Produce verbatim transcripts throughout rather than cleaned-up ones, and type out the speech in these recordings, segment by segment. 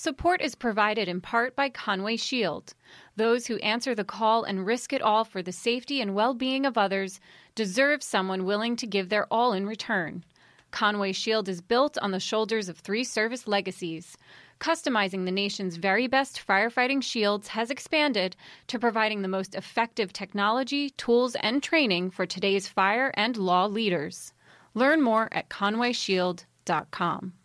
Support is provided in part by Conway Shield. Those who answer the call and risk it all for the safety and well-being of others deserve someone willing to give their all in return. Conway Shield is built on the shoulders of three service legacies. Customizing the nation's very best firefighting shields has expanded to providing the most effective technology, tools, and training for today's fire and law leaders. Learn more at conway shield dot com.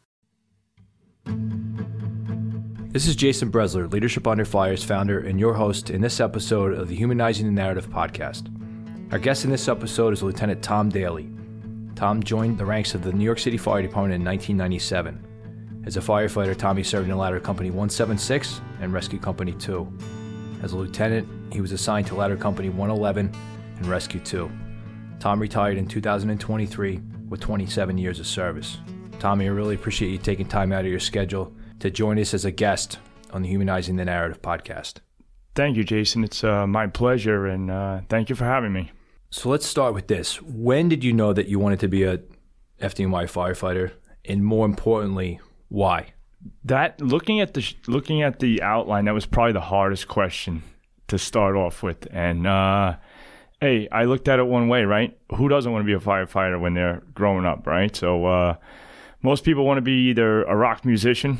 This is Jason Bresler, Leadership Under Fire's founder and your host in this episode of the Humanizing the Narrative podcast. Our guest in this episode is Lieutenant Tom Daly. Tom joined the ranks of the New York City Fire Department in nineteen ninety-seven. As a firefighter, Tommy served in Ladder Company one seventy-six and Rescue Company two. As a lieutenant, he was assigned to Ladder Company one eleven and Rescue two. Tom retired in two thousand twenty-three with twenty-seven years of service. Tommy, I really appreciate you taking time out of your schedule to join us as a guest on the Humanizing the Narrative podcast. Thank you, Jason. It's uh, my pleasure, and uh, thank you for having me. So let's start with this. When did you know that you wanted to be a F D N Y firefighter, and more importantly, why? That looking at the looking at the outline, that was probably the hardest question to start off with. And uh, hey, I looked at it one way, right? Who doesn't want to be a firefighter when they're growing up, right? So uh, most people want to be either a rock musician,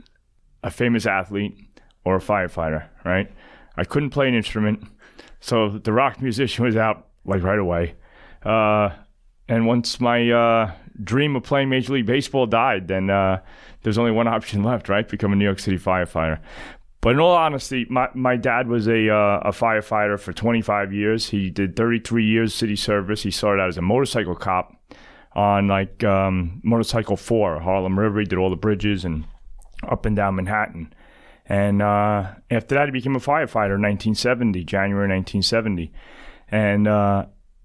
a famous athlete, or a firefighter, right? I couldn't play an instrument, so the rock musician was out like right away. Uh, and once my uh, dream of playing Major League Baseball died, then uh, there's only one option left, right? Become a New York City firefighter. But in all honesty, my, my dad was a uh, a firefighter for twenty-five years. He did thirty-three years city service. He started out as a motorcycle cop on like um, Motorcycle four, Harlem River. He did all the bridges and up and down Manhattan. And uh, after that, he became a firefighter in nineteen seventy, January nineteen seventy. And uh,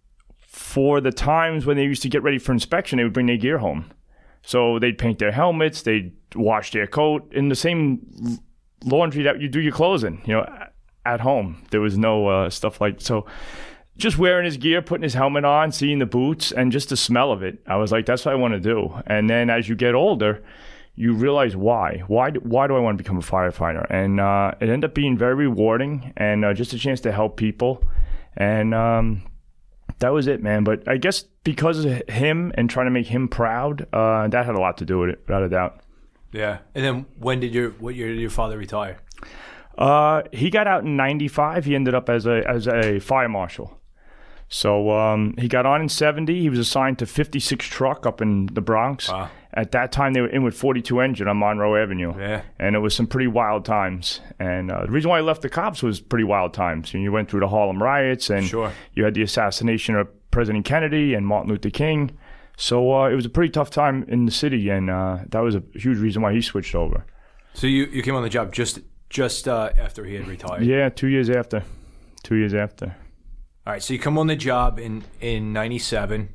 for the times when they used to get ready for inspection, they would bring their gear home. So they'd paint their helmets, they'd wash their coat in the same laundry that you do your clothes in, you know, at home. There was no uh, stuff like, so just wearing his gear, putting his helmet on, seeing the boots, and just the smell of it. I was like, that's what I want to do. And then as you get older, you realize why. Why do, why do I want to become a firefighter? And uh, it ended up being very rewarding and uh, just a chance to help people. And um, that was it, man. But I guess because of him and trying to make him proud, uh, that had a lot to do with it, without a doubt. Yeah. And then when did your, what year did your father retire? Uh, he got out in ninety-five. He ended up as a as a fire marshal. So um, he got on in seventy. He was assigned to fifty-six truck up in the Bronx. Wow. At that time, they were in with forty-two engine on Monroe Avenue. Yeah. And it was some pretty wild times. And uh, the reason why I left the cops was pretty wild times. You went through the Harlem riots, and sure. You had the assassination of President Kennedy and Martin Luther King. So uh, it was a pretty tough time in the city, and uh, that was a huge reason why he switched over. So you, you came on the job just just uh, after he had retired? Yeah, two years after. Two years after. All right, so you come on the job in, in ninety-seven,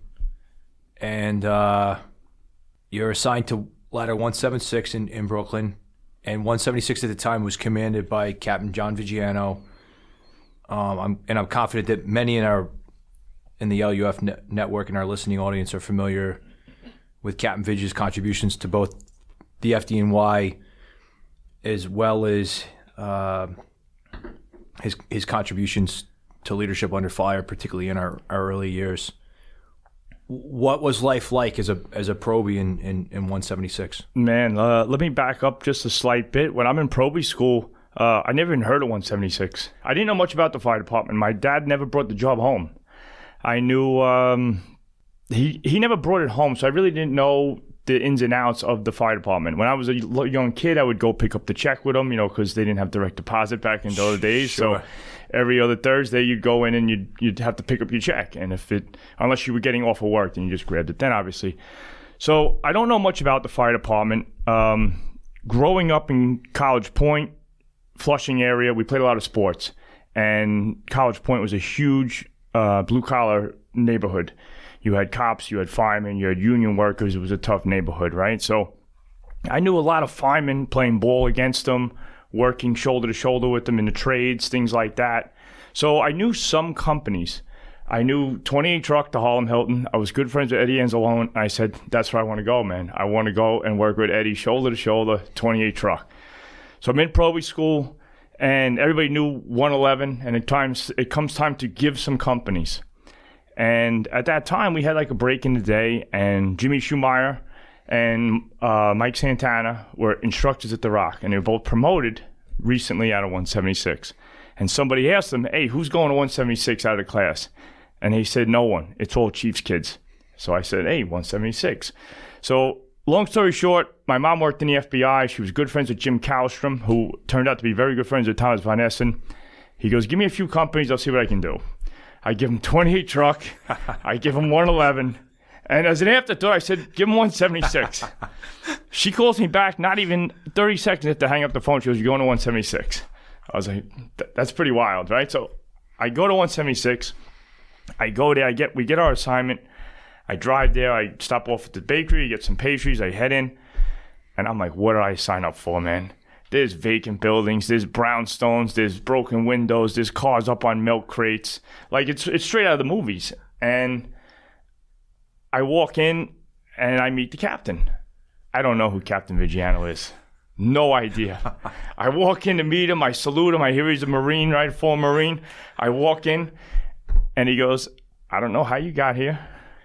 and uh, you're assigned to Ladder one seventy-six in, in Brooklyn, and one seventy-six at the time was commanded by Captain John Vigiano. Um, I'm, and I'm confident that many in our in the L U F net, network and our listening audience are familiar with Captain Vigi's contributions to both the F D N Y as well as uh, his his contributions to leadership under fire, particularly in our, our early years. What was life like as a as a probie in, in, in one seventy-six? Man, uh, let me back up just a slight bit. When I'm in probie school, uh, I never even heard of one seventy-six. I didn't know much about the fire department. My dad never brought the job home. I knew um, he he never brought it home, so I really didn't know the ins and outs of the fire department. When I was a young kid, I would go pick up the check with them, you know, because they didn't have direct deposit back in those days. Sure. So every other Thursday, you'd go in and you'd you'd have to pick up your check. And if it, unless you were getting off of work, then you just grabbed it then, obviously. So I don't know much about the fire department. Um, growing up in College Point, Flushing area, we played a lot of sports. And College Point was a huge uh, blue-collar neighborhood. You had cops, you had firemen, you had union workers. It was a tough neighborhood, right? So I knew a lot of firemen playing ball against them, working shoulder to shoulder with them in the trades, things like that. So I knew some companies. I knew twenty-eight Truck, the Harlem Hilton. I was good friends with Eddie Anzalone. And I said, that's where I want to go, man. I want to go and work with Eddie shoulder to shoulder, twenty-eight Truck. So I'm in Pro B school, and everybody knew one eleven, and at times it comes time to give some companies. And at that time, we had like a break in the day, and Jimmy Schumacher and uh, Mike Santana were instructors at The Rock, and they were both promoted recently out of one seventy-six. And somebody asked them, hey, who's going to one seventy-six out of the class? And he said, no one. It's all Chiefs kids. So I said, hey, one seventy-six. So long story short, my mom worked in the F B I. She was good friends with Jim Kallstrom, who turned out to be very good friends with Thomas Von Essen. He goes, give me a few companies. I'll see what I can do. I give him twenty-eight truck. I give him one eleven. And as an afterthought, I said, give him one seventy-six. She calls me back, not even thirty seconds to hang up the phone. She goes, you're going to one seventy-six. I was like, that's pretty wild, right? So I go to one seventy-six. I go there. I get we get our assignment. I drive there. I stop off at the bakery, get some pastries. I head in. And I'm like, what did I sign up for, man? There's vacant buildings, there's brownstones, there's broken windows, there's cars up on milk crates. Like, it's it's straight out of the movies. And I walk in, and I meet the captain. I don't know who Captain Viggiano is. No idea. I walk in to meet him. I salute him. I hear he's a Marine, right? Full Marine. I walk in, and he goes, I don't know how you got here.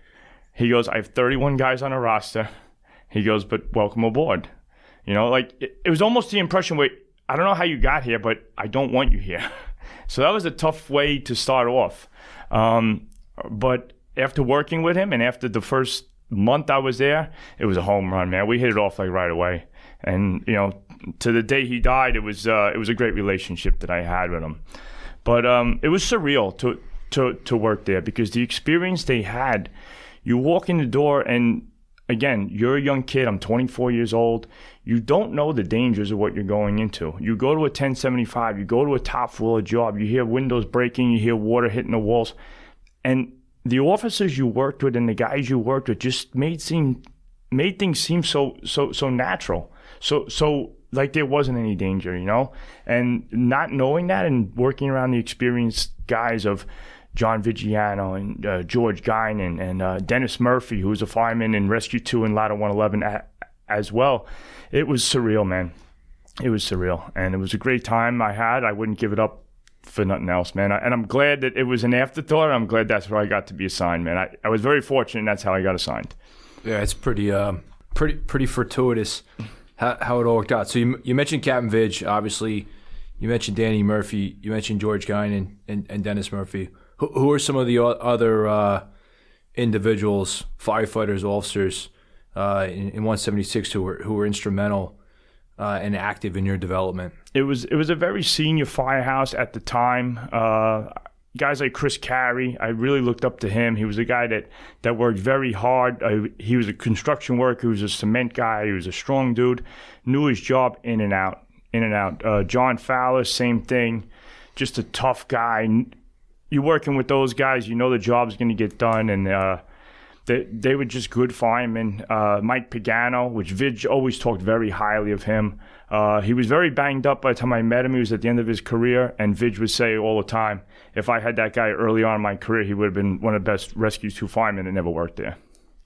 He goes, I have thirty-one guys on a roster. He goes, but welcome aboard. You know, like, it, it was almost the impression where, I don't know how you got here, but I don't want you here. So that was a tough way to start off. Um, but after working with him and after the first month I was there, it was a home run, man. We hit it off like right away. And, you know, to the day he died, it was uh, it was a great relationship that I had with him. But um, it was surreal to, to, to work there because the experience they had, you walk in the door and, again, you're a young kid. I'm twenty-four years old. You don't know the dangers of what you're going into. You go to a ten seventy-five. You go to a top floor job. You hear windows breaking. You hear water hitting the walls. And the officers you worked with and the guys you worked with just made seem made things seem so so so natural. So so like there wasn't any danger, you know? And not knowing that and working around the experienced guys of John Viggiano and uh, George Guinan and uh, Dennis Murphy, who was a fireman in Rescue two and Ladder one eleven a- as well. It was surreal, man. It was surreal. And it was a great time I had. I wouldn't give it up for nothing else, man. I, and I'm glad that it was an afterthought. I'm glad that's where I got to be assigned, man. I, I was very fortunate, and that's how I got assigned. Yeah, it's pretty uh, pretty, pretty fortuitous how, how it all worked out. So you, you mentioned Captain Vidge, obviously. You mentioned Danny Murphy. You mentioned George Guinan and, and Dennis Murphy. Who, who are some of the other uh, individuals, firefighters, officers uh, in, in one seventy-six who were who were instrumental uh, and active in your development? It was it was a very senior firehouse at the time. Uh, guys like Chris Carey, I really looked up to him. He was a guy that, that worked very hard. Uh, he was a construction worker. He was a cement guy. He was a strong dude. Knew his job in and out, in and out. Uh, John Fowler, same thing. Just a tough guy. You're working with those guys, you know the job's going to get done, and uh, they they were just good firemen. Uh, Mike Pagano, which Vidge always talked very highly of him. Uh, he was very banged up by the time I met him. He was at the end of his career, and Vidge would say all the time, if I had that guy early on in my career, he would have been one of the best Rescue two firemen that never worked there.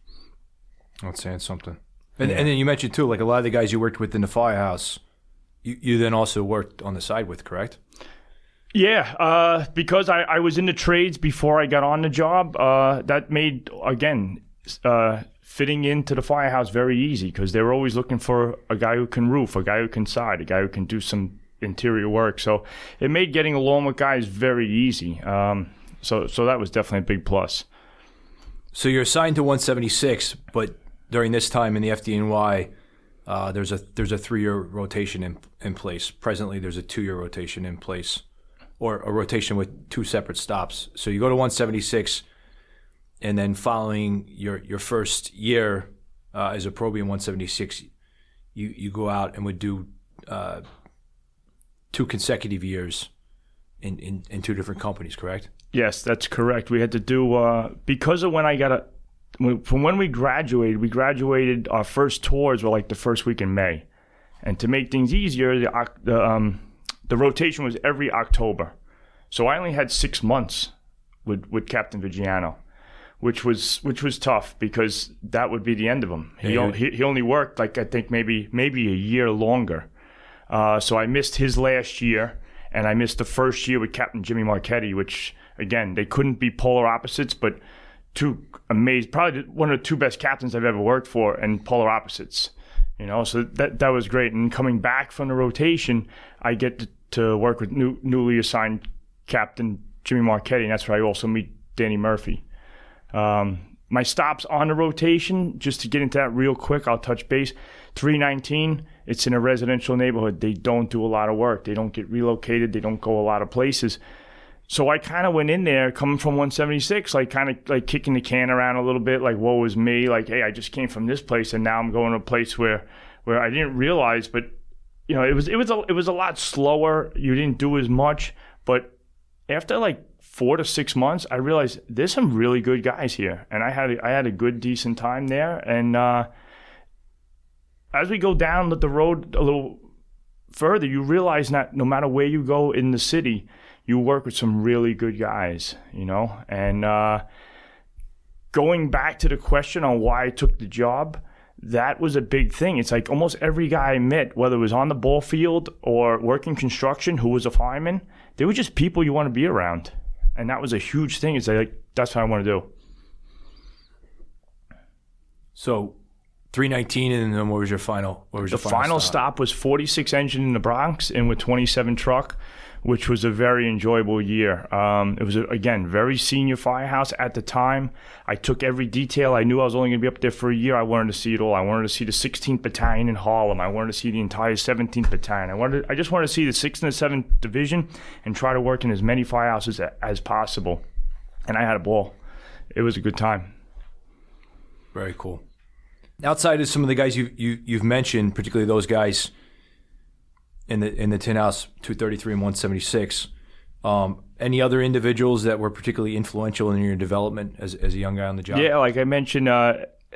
That's saying something. And, yeah. and then you mentioned, too, like a lot of the guys you worked with in the firehouse, you, you then also worked on the side with, correct? Yeah, uh, because I, I was in the trades before I got on the job, uh, that made, again, uh, fitting into the firehouse very easy because they were always looking for a guy who can roof, a guy who can side, a guy who can do some interior work. So it made getting along with guys very easy. Um, so so that was definitely a big plus. So you're assigned to one seventy-six, but during this time in the F D N Y, uh, there's a there's a three-year rotation in, in place. Presently, there's a two-year rotation in place. Or a rotation with two separate stops. So you go to one seventy-six, and then following your your first year uh, as a Pro B in one seventy-six, you, you go out and would do uh, two consecutive years in, in, in two different companies, correct? Yes, that's correct. We had to do, uh, because of when I got a, from when we graduated, we graduated, our first tours were like the first week in May. And to make things easier, the, the um, The rotation was every October. So I only had six months with, with Captain Viggiano, which was which was tough because that would be the end of him. He, yeah. he, he only worked like I think maybe maybe a year longer. Uh, so I missed his last year, and I missed the first year with Captain Jimmy Marchetti, which, again, they couldn't be polar opposites, but two amazing, probably one of the two best captains I've ever worked for, and polar opposites. You know, so that that was great. And coming back from the rotation, I get to, to work with new, newly assigned Captain Jimmy Marchetti, and that's where I also meet Danny Murphy. Um, my stops on the rotation, just to get into that real quick, I'll touch base. three nineteen, it's in a residential neighborhood. They don't do a lot of work. They don't get relocated. They don't go a lot of places. So I kind of went in there coming from one seventy-six, like kind of like kicking the can around a little bit, like woe is me, like, hey, I just came from this place and now I'm going to a place where where I didn't realize, but you know, it was it was a, it was a lot slower. You didn't do as much, but after like four to six months, I realized there's some really good guys here, and I had a, I had a good decent time there. And uh, as we go down the road a little further, you realize that no matter where you go in the city, you work with some really good guys, you know. And uh, going back to the question on why I took the job, that was a big thing. It's like almost every guy I met, whether it was on the ball field or working construction, who was a fireman, they were just people you want to be around. And that was a huge thing. It's like, that's what I want to do. So three nineteen, and then what was your final? What was the your final, final stop? stop was forty-six engine in the Bronx and with twenty-seven truck, which was a very enjoyable year. Um, it was, a, again, very senior firehouse at the time. I took every detail. I knew I was only going to be up there for a year. I wanted to see it all. I wanted to see the sixteenth Battalion in Harlem. I wanted to see the entire seventeenth Battalion. I wanted, I just wanted to see the sixth and the seventh Division and try to work in as many firehouses as, as possible. And I had a ball. It was a good time. Very cool. Outside of some of the guys you, you, you've mentioned, particularly those guys in the in the Tin House, two thirty-three and one seventy-six, um, any other individuals that were particularly influential in your development as as a young guy on the job? Yeah, like I mentioned, uh,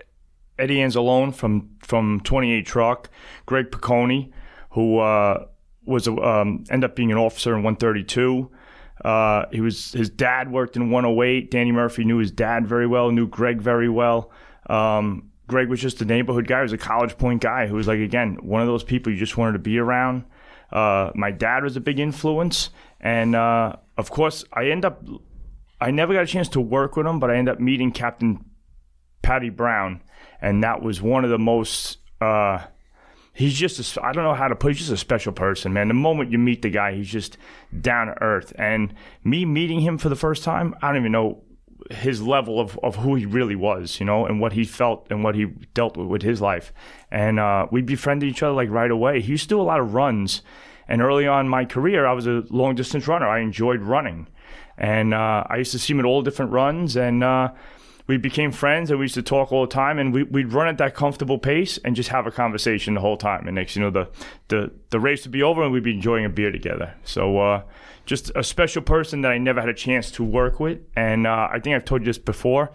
Eddie Anzalone from from twenty-eight Truck, Greg Piccone, who uh, was a, um, ended up being an officer in one thirty-two. Uh, he was his dad worked in one oh eight. Danny Murphy knew his dad very well, knew Greg very well. Um, Greg was just a neighborhood guy. He was a College Point guy who was, like, again, one of those people you just wanted to be around. Uh, my dad was a big influence. And, uh, of course, I end up – I never got a chance to work with him, but I ended up meeting Captain Patty Brown. And that was one of the most uh, – he's just a, I don't know how to put it, he's just a special person, man. The moment you meet the guy, he's just down to earth. And me meeting him for the first time, I don't even know – his level of, of who he really was, you know, and what he felt and what he dealt with with his life. And uh, we befriended each other like right away. He used to do a lot of runs. And early on in my career, I was a long distance runner. I enjoyed running. And uh, I used to see him at all different runs. And uh, we became friends and we used to talk all the time. And we, we'd run at that comfortable pace and just have a conversation the whole time. And next, you know, the, the, the race would be over and we'd be enjoying a beer together. So, uh, just a special person that I never had a chance to work with. And uh, I think I've told you this before.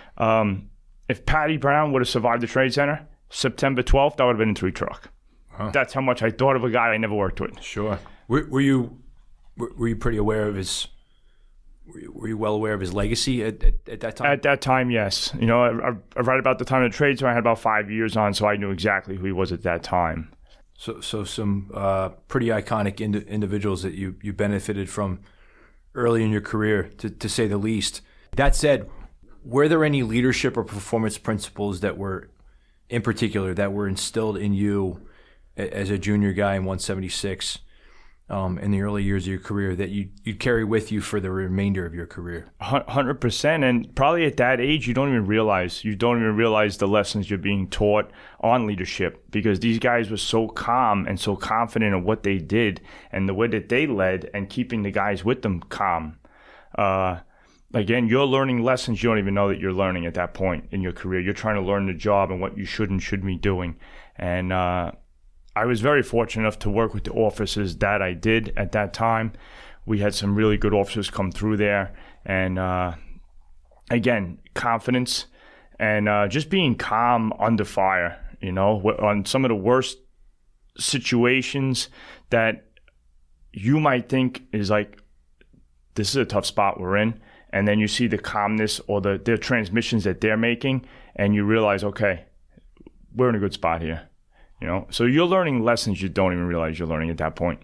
Um, if Patty Brown would have survived the Trade Center, September twelfth, I would have been in three truck. Huh. That's how much I thought of a guy I never worked with. Sure. Were, were you were you pretty aware of his, were you, were you well aware of his legacy at, at, at that time? At that time, yes. You know, I, I, right about the time of the Trade Center, I had about five years on, so I knew exactly who he was at that time. So, so some uh, pretty iconic ind- individuals that you, you benefited from early in your career, to, to say the least. That said, were there any leadership or performance principles that were, in particular, that were instilled in you as a junior guy in one seventy-six um, in the early years of your career that you, you'd carry with you for the remainder of your career? one hundred percent. And probably at that age, you don't even realize. You don't even realize the lessons you're being taught on leadership, because these guys were so calm and so confident in what they did and the way that they led and keeping the guys with them calm. Uh, again, you're learning lessons you don't even know that you're learning at that point in your career. You're trying to learn the job and what you should and shouldn't be doing. And uh, I was very fortunate enough to work with the officers that I did at that time. We had some really good officers come through there. And uh, again, confidence and uh, just being calm under fire, you know, on some of the worst situations that you might think is like, this is a tough spot we're in. And then you see the calmness or the their transmissions that they're making, and you realize, okay, we're in a good spot here. You know, so you're learning lessons you don't even realize you're learning at that point.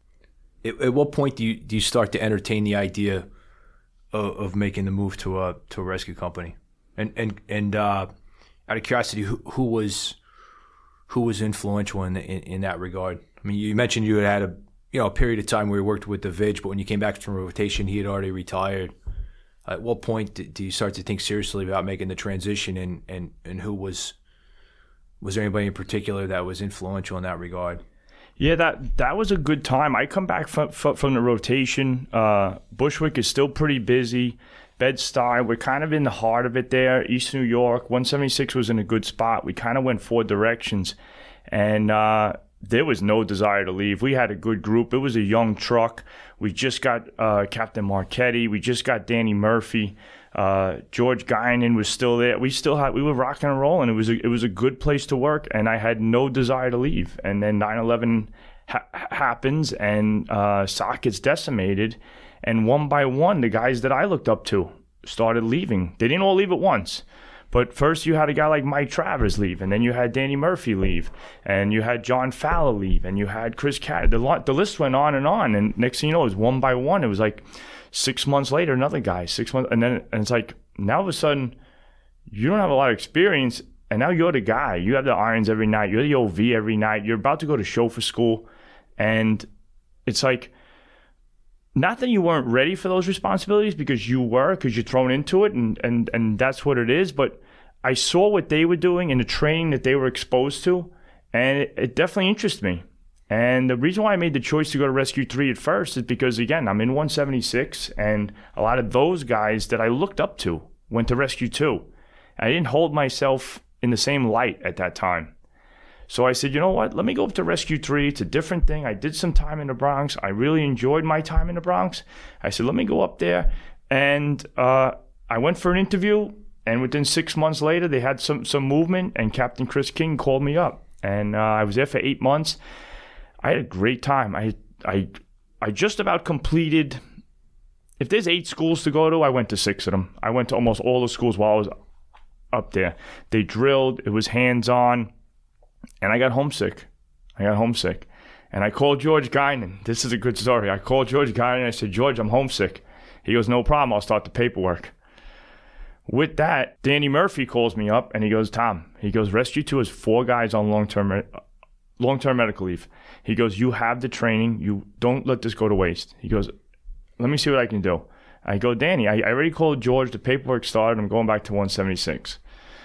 At, at what point do you do you start to entertain the idea of, of making the move to a to a rescue company? And and and uh, out of curiosity, who, who was who was influential in, the, in in that regard? I mean, you mentioned you had had a you know a period of time where you worked with the Vig, but when you came back from rotation, he had already retired. At what point do, do you start to think seriously about making the transition? And, and, and who was was there anybody in particular that was influential in that regard? Yeah, that that was a good time. I come back from from the rotation. Uh, Bushwick is still pretty busy. Bed-Stuy, we're kind of in the heart of it there. East New York, one seventy-six was in a good spot. We kind of went four directions, and uh, there was no desire to leave. We had a good group. It was a young truck. We just got uh, Captain Marchetti. We just got Danny Murphy. Uh, George Guinan was still there. We still had, we were rocking and rolling. It was a, it was a good place to work, and I had no desire to leave. And then nine eleven ha- happens, and uh, S O C gets decimated, and one by one, the guys that I looked up to started leaving. They didn't all leave at once. But first you had a guy like Mike Travers leave, and then you had Danny Murphy leave, and you had John Fowler leave, and you had Chris Cat. The, the list went on and on, and next thing you know, it was one by one. It was like six months later, another guy, six months, and then and it's like now all of a sudden you don't have a lot of experience, and now you're the guy. You have the irons every night. You're the O V every night. You're about to go to chauffeur school, and it's like not that you weren't ready for those responsibilities, because you were, because you're thrown into it, and, and, and that's what it is. But I saw what they were doing and the training that they were exposed to, and it, it definitely interested me. And the reason why I made the choice to go to Rescue three at first is because, again, I'm in one seventy-six, and a lot of those guys that I looked up to went to Rescue two. I didn't hold myself in the same light at that time. So I said, you know what, let me go up to Rescue three. It's a different thing. I did some time in the Bronx. I really enjoyed my time in the Bronx. I said, let me go up there. And uh, I went for an interview, and within six months later, they had some, some movement, and Captain Chris King called me up. And uh, I was there for eight months. I had a great time. I, I, I just about completed, if there's eight schools to go to, I went to six of them. I went to almost all the schools while I was up there. They drilled. It was hands-on. And I got homesick. I got homesick. And I called George Guinan. This is a good story. I called George Guinan. I said, George, I'm homesick. He goes, no problem. I'll start the paperwork. With that, Danny Murphy calls me up, and he goes, Tom, he goes, Rescue two has four guys on long-term long-term medical leave. He goes, you have the training. You don't let this go to waste. He goes, let me see what I can do. I go, Danny, I, I already called George. The paperwork started. I'm going back to one seventy-six.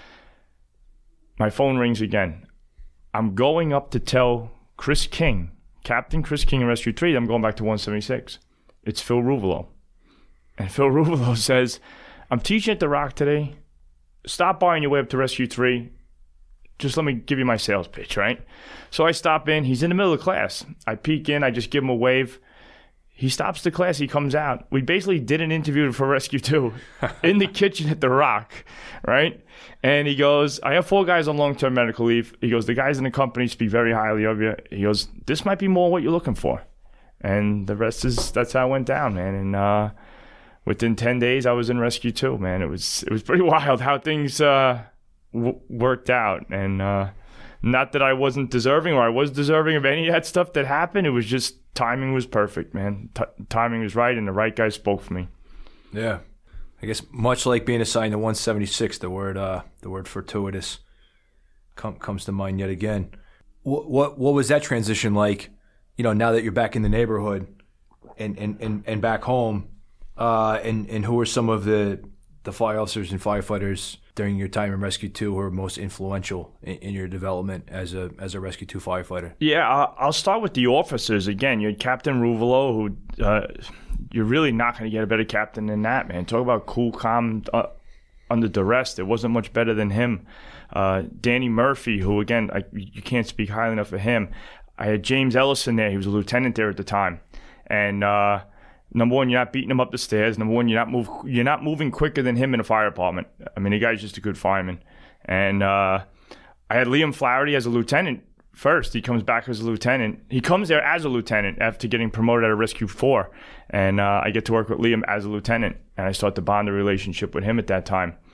My phone rings again. I'm going up to tell Chris King, Captain Chris King in Rescue three, that I'm going back to one seventy-six. It's Phil Ruvolo. And Phil Ruvolo says, I'm teaching at the Rock today. Stop by on your way up to Rescue three. Just let me give you my sales pitch, right? So I stop in. He's in the middle of the class. I peek in. I just give him a wave. He stops the class. He comes out. We basically did an interview for Rescue two in the kitchen at the Rock, right? And he goes, I have four guys on long-term medical leave. He goes, the guys in the company speak very highly of you. He goes, this might be more what you're looking for. And the rest is, that's how it went down, man. And uh, within ten days, I was in Rescue two, man. It was it was pretty wild how things uh, w- worked out. And uh, not that I wasn't deserving or I was deserving of any of that stuff that happened. It was just timing was perfect, man. T- timing was right, and the right guy spoke for me. Yeah. I guess much like being assigned to one seventy-six, the word uh, the word fortuitous com- comes to mind yet again. What, what what was that transition like? You know, now that you're back in the neighborhood and and, and, and back home, uh, and and who were some of the the fire officers and firefighters during your time in Rescue two who were most influential in, in your development as a as a Rescue two firefighter? Yeah, uh, I'll start with the officers again. You had Captain Ruvolo, who. Uh, You're really not going to get a better captain than that, man. Talk about cool, calm, uh, under duress. There wasn't much better than him. Uh, Danny Murphy, who, again, I, you can't speak highly enough of him. I had James Ellison there. He was a lieutenant there at the time. And uh, number one, you're not beating him up the stairs. Number one, you're not move, you're not moving quicker than him in a fire department. I mean, the guy's just a good fireman. And uh, I had Liam Flaherty as a lieutenant. First, he comes back as a lieutenant. He comes there as a lieutenant after getting promoted out of Rescue four. And uh, I get to work with Liam as a lieutenant. And I start to bond a relationship with him at that time.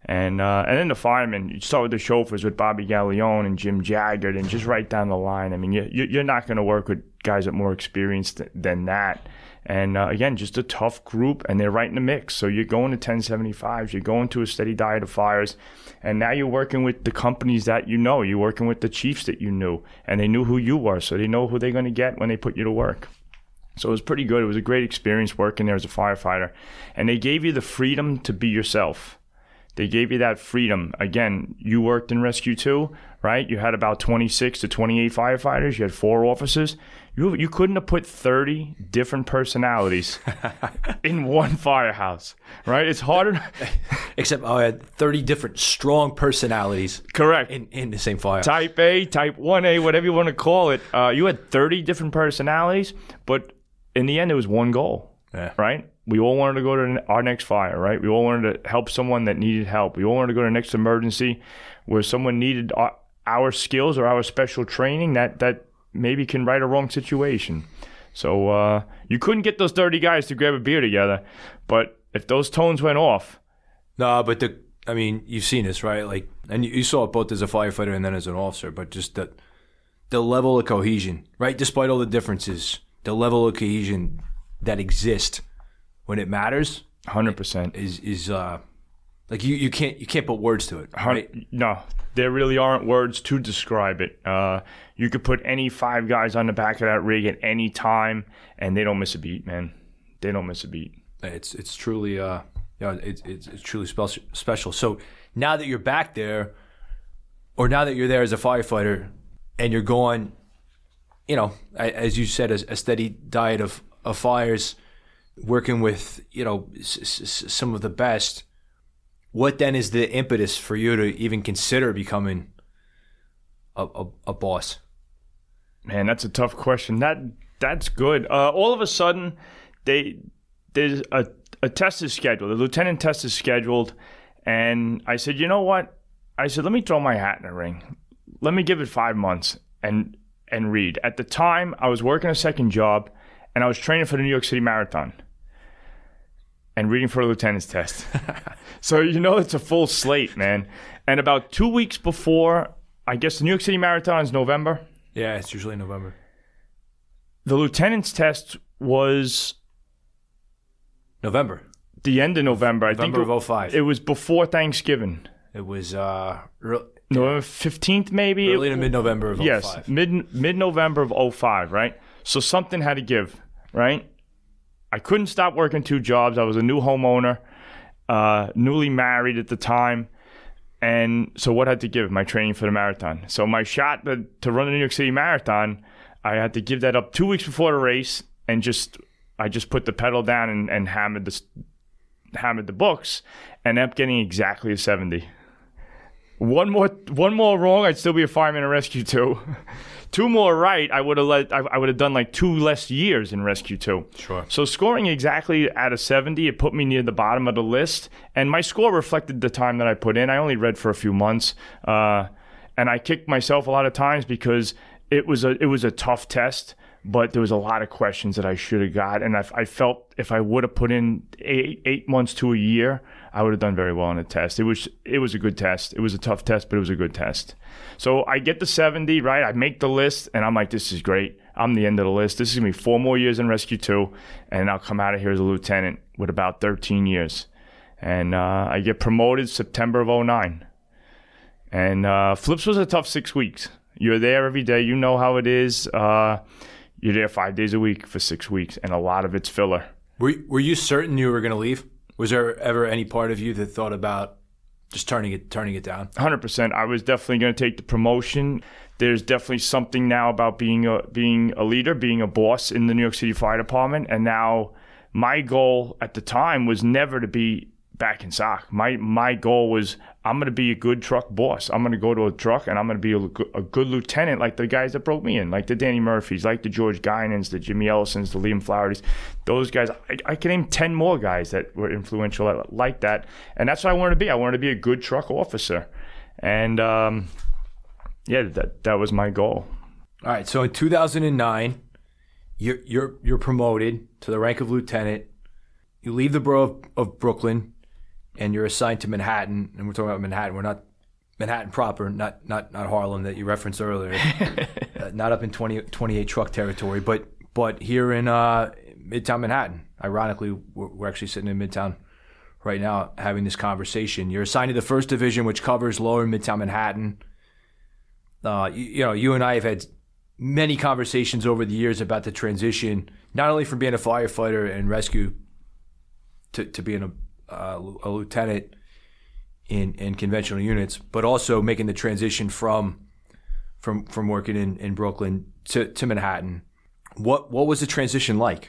And uh, and then the firemen, you start with the chauffeurs with Bobby Gallione and Jim Jaggard and just right down the line. I mean, you, you're not going to work with guys that are more experienced than that. And uh, again, just a tough group, and they're right in the mix. So you're going to ten seventy-fives, you're going to a steady diet of fires, and now you're working with the companies that you know. You're working with the chiefs that you knew, and they knew who you were, so they know who they're going to get when they put you to work. So it was pretty good. It was a great experience working there as a firefighter. And they gave you the freedom to be yourself. They gave you that freedom. Again, you worked in Rescue two, right? You had about twenty-six to twenty-eight firefighters. You had four officers. You you couldn't have put thirty different personalities in one firehouse, right? It's harder. Except I had thirty different strong personalities. Correct. In, in the same firehouse. Type A, Type one A, whatever you want to call it. Uh, you had thirty different personalities, but in the end, it was one goal, yeah. right? We all wanted to go to our next fire, right? We all wanted to help someone that needed help. We all wanted to go to the next emergency where someone needed our, our skills or our special training that, that maybe can right a wrong situation. So uh, you couldn't get those thirty guys to grab a beer together, but if those tones went off. No, but the I mean, you've seen this, right? Like, and you, you saw it both as a firefighter and then as an officer, but just the, the level of cohesion, right? Despite all the differences, the level of cohesion that exists when it matters, one hundred percent is is uh like you, you can't you can't put words to it, right? No, there really aren't words to describe it. Uh, you could put any five guys on the back of that rig at any time, and they don't miss a beat, man. They don't miss a beat. It's it's truly uh you know, it's it's, it's truly special special. So now that you're back there, or now that you're there as a firefighter, and you're going, you know, as you said, a, a steady diet of, of fires, working with, you know, s- s- some of the best, what then is the impetus for you to even consider becoming a, a, a boss? Man, that's a tough question. That that's good. Uh, all of a sudden, they there's a, a test is scheduled. The lieutenant test is scheduled, and I said, you know what? I said, let me throw my hat in the ring. Let me give it five months and and read. At the time, I was working a second job, and I was training for the New York City Marathon and reading for a lieutenant's test. So, you know, it's a full slate, man. And about two weeks before, I guess the New York City Marathon is November. Yeah, it's usually November. The lieutenant's test was November. The end of November. November I think it, of oh five. It was before Thanksgiving. It was uh, re- November fifteenth, maybe? early to mid-November of oh five. Yes, mid, mid-November of oh five, right? So something had to give, right? I couldn't stop working two jobs. I was a new homeowner, uh, newly married at the time. And so what had to give? My training for the marathon. So my shot to, to run the New York City Marathon, I had to give that up two weeks before the race, and just I just put the pedal down and, and hammered the hammered the books, and ended up getting exactly a seventy. One more one more wrong, I'd still be a fireman in Rescue two. Two more right, I would have let I, I would have done like two less years in Rescue two. Sure. So scoring exactly at a seventy, it put me near the bottom of the list, and my score reflected the time that I put in. I only read for a few months, uh, and I kicked myself a lot of times because it was a it was a tough test, but there was a lot of questions that I should have got, and I, I felt if I would have put in eight, eight months to a year, I would have done very well on the test. It was it was a good test. It was a tough test, but it was a good test. So I get the seventy, right? I make the list, and I'm like, this is great. I'm the end of the list. This is going to be four more years in Rescue two, and I'll come out of here as a lieutenant with about thirteen years. And uh, I get promoted September of oh nine. And uh, Flips was a tough six weeks. You're there every day. You know how it is. Uh, you're there five days a week for six weeks, and a lot of it's filler. Were Were you certain you were going to leave? Was there ever any part of you that thought about just turning it turning it down? one hundred percent. I was definitely going to take the promotion. There's definitely something now about being a being a leader, being a boss in the New York City Fire Department. And now my goal at the time was never to be back in S O C. My my goal was I'm going to be a good truck boss. I'm going to go to a truck and I'm going to be a, a good lieutenant like the guys that broke me in, like the Danny Murphys, like the George Guinans, the Jimmy Ellisons, the Liam Flahertys. Those guys, I, I can name ten more guys that were influential like that. And that's what I wanted to be. I wanted to be a good truck officer. And um, yeah, that that was my goal. All right. So in two thousand nine, you're you're you're promoted to the rank of lieutenant. You leave the borough of, of Brooklyn. and you're assigned to Manhattan, and we're talking about Manhattan. We're not Manhattan proper, not not not Harlem that you referenced earlier, uh, not up in twenty, twenty-eight truck territory, but but here in uh, Midtown Manhattan. Ironically, we're, we're actually sitting in Midtown right now having this conversation. You're assigned to the first division, which covers lower and Midtown Manhattan. Uh, you, you know, you and I have had many conversations over the years about the transition, not only from being a firefighter and rescue to, to being a, uh, a lieutenant in, in conventional units, but also making the transition from from from working in, in Brooklyn to, to Manhattan. What what was the transition like?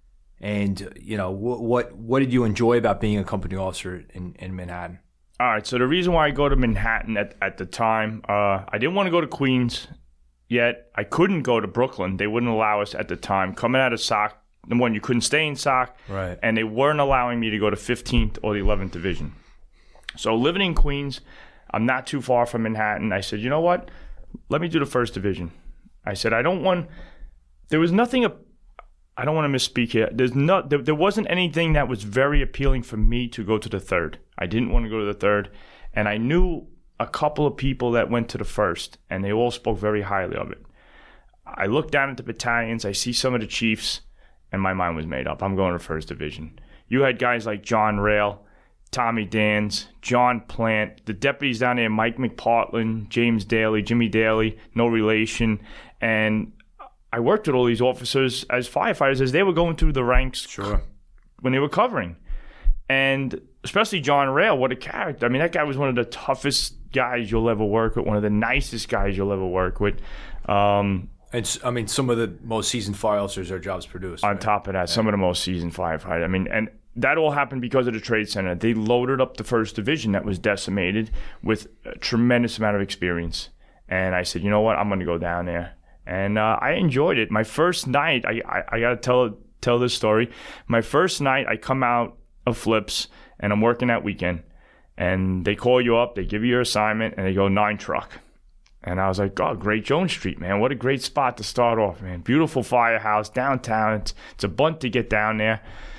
And, you know, what, what what did you enjoy about being a company officer in, in Manhattan? All right, so the reason why I go to Manhattan at, at the time, uh, I didn't want to go to Queens yet. I couldn't go to Brooklyn. They wouldn't allow us at the time. Coming out of S O C, number one, you couldn't stay in S O C. Right. And they weren't allowing me to go to fifteenth or the eleventh Division. So living in Queens, I'm not too far from Manhattan. I said, you know what? Let me do the first Division. I said, I don't want... There was nothing... I don't want to misspeak here. There's not, there, there wasn't anything that was very appealing for me to go to the third. I didn't want to go to the third. And I knew a couple of people that went to the first, and they all spoke very highly of it. I looked down at the battalions. I see some of the chiefs, and my mind was made up. I'm going to first division. You had guys like John Rail, Tommy Dans, John Plant, the deputies down there, Mike McPartland, James Daly, Jimmy Daly, no relation. And I worked with all these officers as firefighters as they were going through the ranks sure. when they were covering. And especially John Rail, what a character. I mean, that guy was one of the toughest guys you'll ever work with, one of the nicest guys you'll ever work with. Um, and I mean, some of the most seasoned fire officers their jobs produced. On right? top of that, yeah. Some of the most seasoned firefighters. I mean, and that all happened because of the Trade Center. They loaded up the first division that was decimated with a tremendous amount of experience. And I said, you know what, I'm going to go down there. And uh, I enjoyed it. My first night, I I, I got to tell tell this story. My first night, I come out of flips, and I'm working that weekend. And they call you up, they give you your assignment, and they go, nine truck. And I was like, oh, Great Jones Street, man. What a great spot to start off, man. Beautiful firehouse, downtown. It's, it's a bunt to get down there.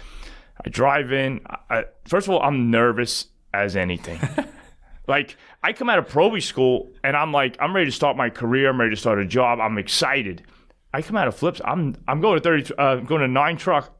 I drive in. I, first of all, I'm nervous as anything. Like, I come out of Proby school, and I'm like, I'm ready to start my career. I'm ready to start a job. I'm excited. I come out of flips. I'm I'm going to thirty, uh, going to nine truck,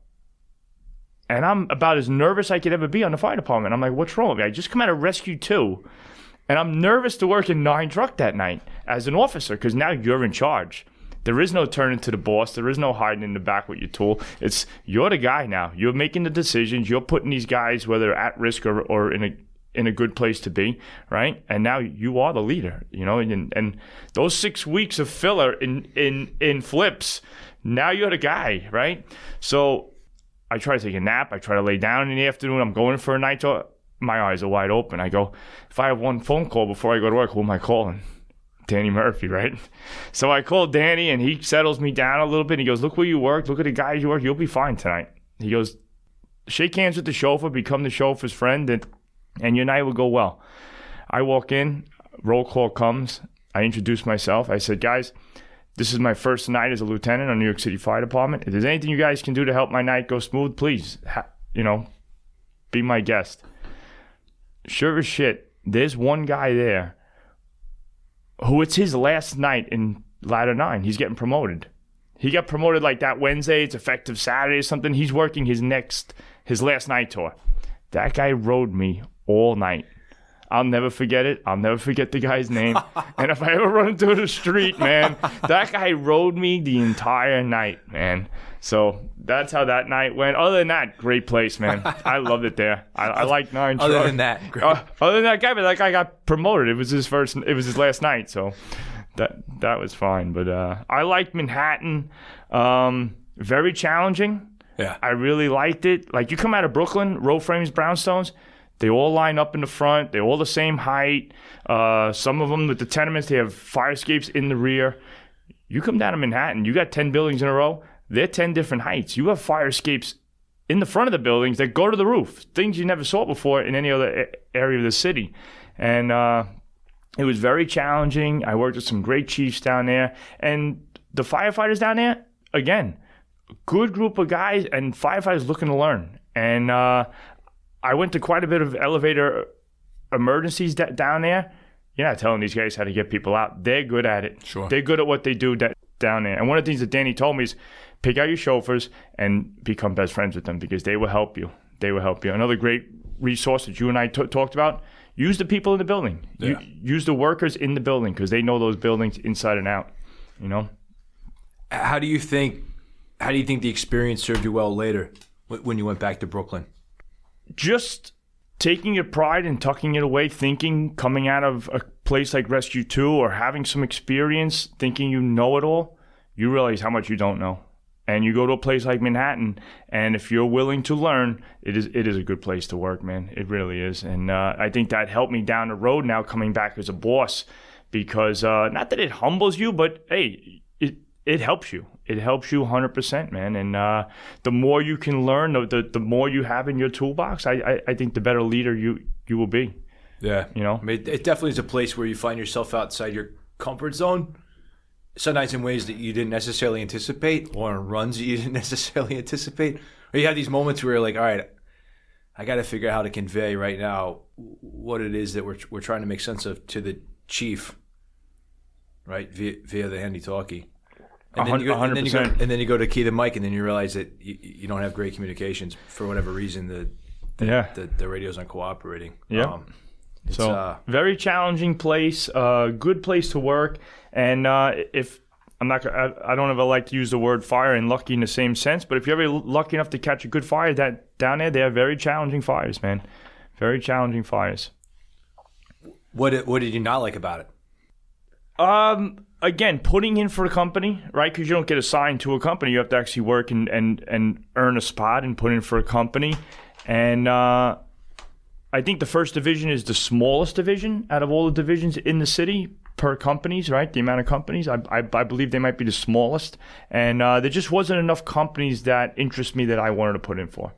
and I'm about as nervous I could ever be on the fire department. I'm like, what's wrong with me? I just come out of Rescue two, and I'm nervous to work in nine truck that night as an officer because now you're in charge. There is no turning to the boss. There is no hiding in the back with your tool. It's you're the guy now. You're making the decisions. You're putting these guys, whether at risk or, or in a in a good place to be, right? And now you are the leader, you know, and and those six weeks of filler in in in flips, now you're the guy, right? So I try to take a nap. I try to lay down in the afternoon. I'm going for a night talk. My eyes are wide open. I go, if I have one phone call before I go to work, who am I calling? Danny Murphy, right? So I call Danny, and he settles me down a little bit. He goes, look where you work. Look at the guys you work. You'll be fine tonight. He goes, shake hands with the chauffeur, become the chauffeur's friend, and and your night will go well. I walk in, roll call comes. I introduce myself. I said, guys, this is my first night as a lieutenant on New York City Fire Department. If there's anything you guys can do to help my night go smooth, please, ha- you know, be my guest. Sure as shit, there's one guy there who it's his last night in Ladder nine. He's getting promoted. He got promoted like that Wednesday. It's effective Saturday or something. He's working his next, his last night tour. That guy rode me all night. I'll never forget it. I'll never forget the guy's name. And if I ever run into the street, man, that guy rode me the entire night, man. So that's how that night went. Other than that, great place, man. I loved it there. I, I like nine. Other truck. than that, great. Uh, other than that guy, but that guy got promoted. It was his first. It was his last night. So that that was fine. But uh, I liked Manhattan. Um, very challenging. Yeah. I really liked it. Like, you come out of Brooklyn, row frames, brownstones, they all line up in the front. They're all the same height. Uh, some of them with the tenements, they have fire escapes in the rear. You come down to Manhattan, you got ten buildings in a row. They're ten different heights. You have fire escapes in the front of the buildings that go to the roof. Things you never saw before in any other area of the city. And uh, it was very challenging. I worked with some great chiefs down there. And the firefighters down there, again, good group of guys and firefighters looking to learn. And uh, I went to quite a bit of elevator emergencies d- down there. You're not telling these guys how to get people out. They're good at it. Sure. They're good at what they do d- down there. And one of the things that Danny told me is pick out your chauffeurs and become best friends with them because they will help you. They will help you. Another great resource that you and I t- talked about, use the people in the building. Yeah. You, use the workers in the building because they know those buildings inside and out, you know? How do you think how do you think the experience served you well later when you went back to Brooklyn? Just taking your pride and tucking it away, thinking coming out of a place like Rescue two or having some experience, thinking you know it all, you realize how much you don't know. And you go to a place like Manhattan, and if you're willing to learn, it is it is a good place to work, man. It really is. And uh, I think that helped me down the road now coming back as a boss because uh, not that it humbles you, but, hey, it it helps you. It helps you one hundred percent, man. And uh, the more you can learn, the, the the more you have in your toolbox, I, I, I think the better leader you, you will be. Yeah. You know? I mean, it definitely is a place where you find yourself outside your comfort zone. Sometimes in ways that you didn't necessarily anticipate or in runs that you didn't necessarily anticipate. Or you have these moments where you're like, all right, I got to figure out how to convey right now what it is that we're we're trying to make sense of to the chief, right, via, via the handy-talkie. And then, you go, and, then you go, and then you go to key the mic, and then you realize that you, you don't have great communications for whatever reason. The the, yeah. the, the radio's not cooperating. Yeah. Um, It's, so uh, very challenging place, uh, good place to work, and uh, if I'm not, I, I don't ever like to use the word fire and lucky in the same sense, but if you're ever lucky enough to catch a good fire, that down there, they are very challenging fires, man, very challenging fires. What did, what did you not like about it? Um, again, putting in for a company, right? Because you don't get assigned to a company, you have to actually work and and and earn a spot and put in for a company, and. Uh, I think the first division is the smallest division out of all the divisions in the city per companies, right? The amount of companies. I I, I believe they might be the smallest. And uh, there just wasn't enough companies that interest me that I wanted to put in for.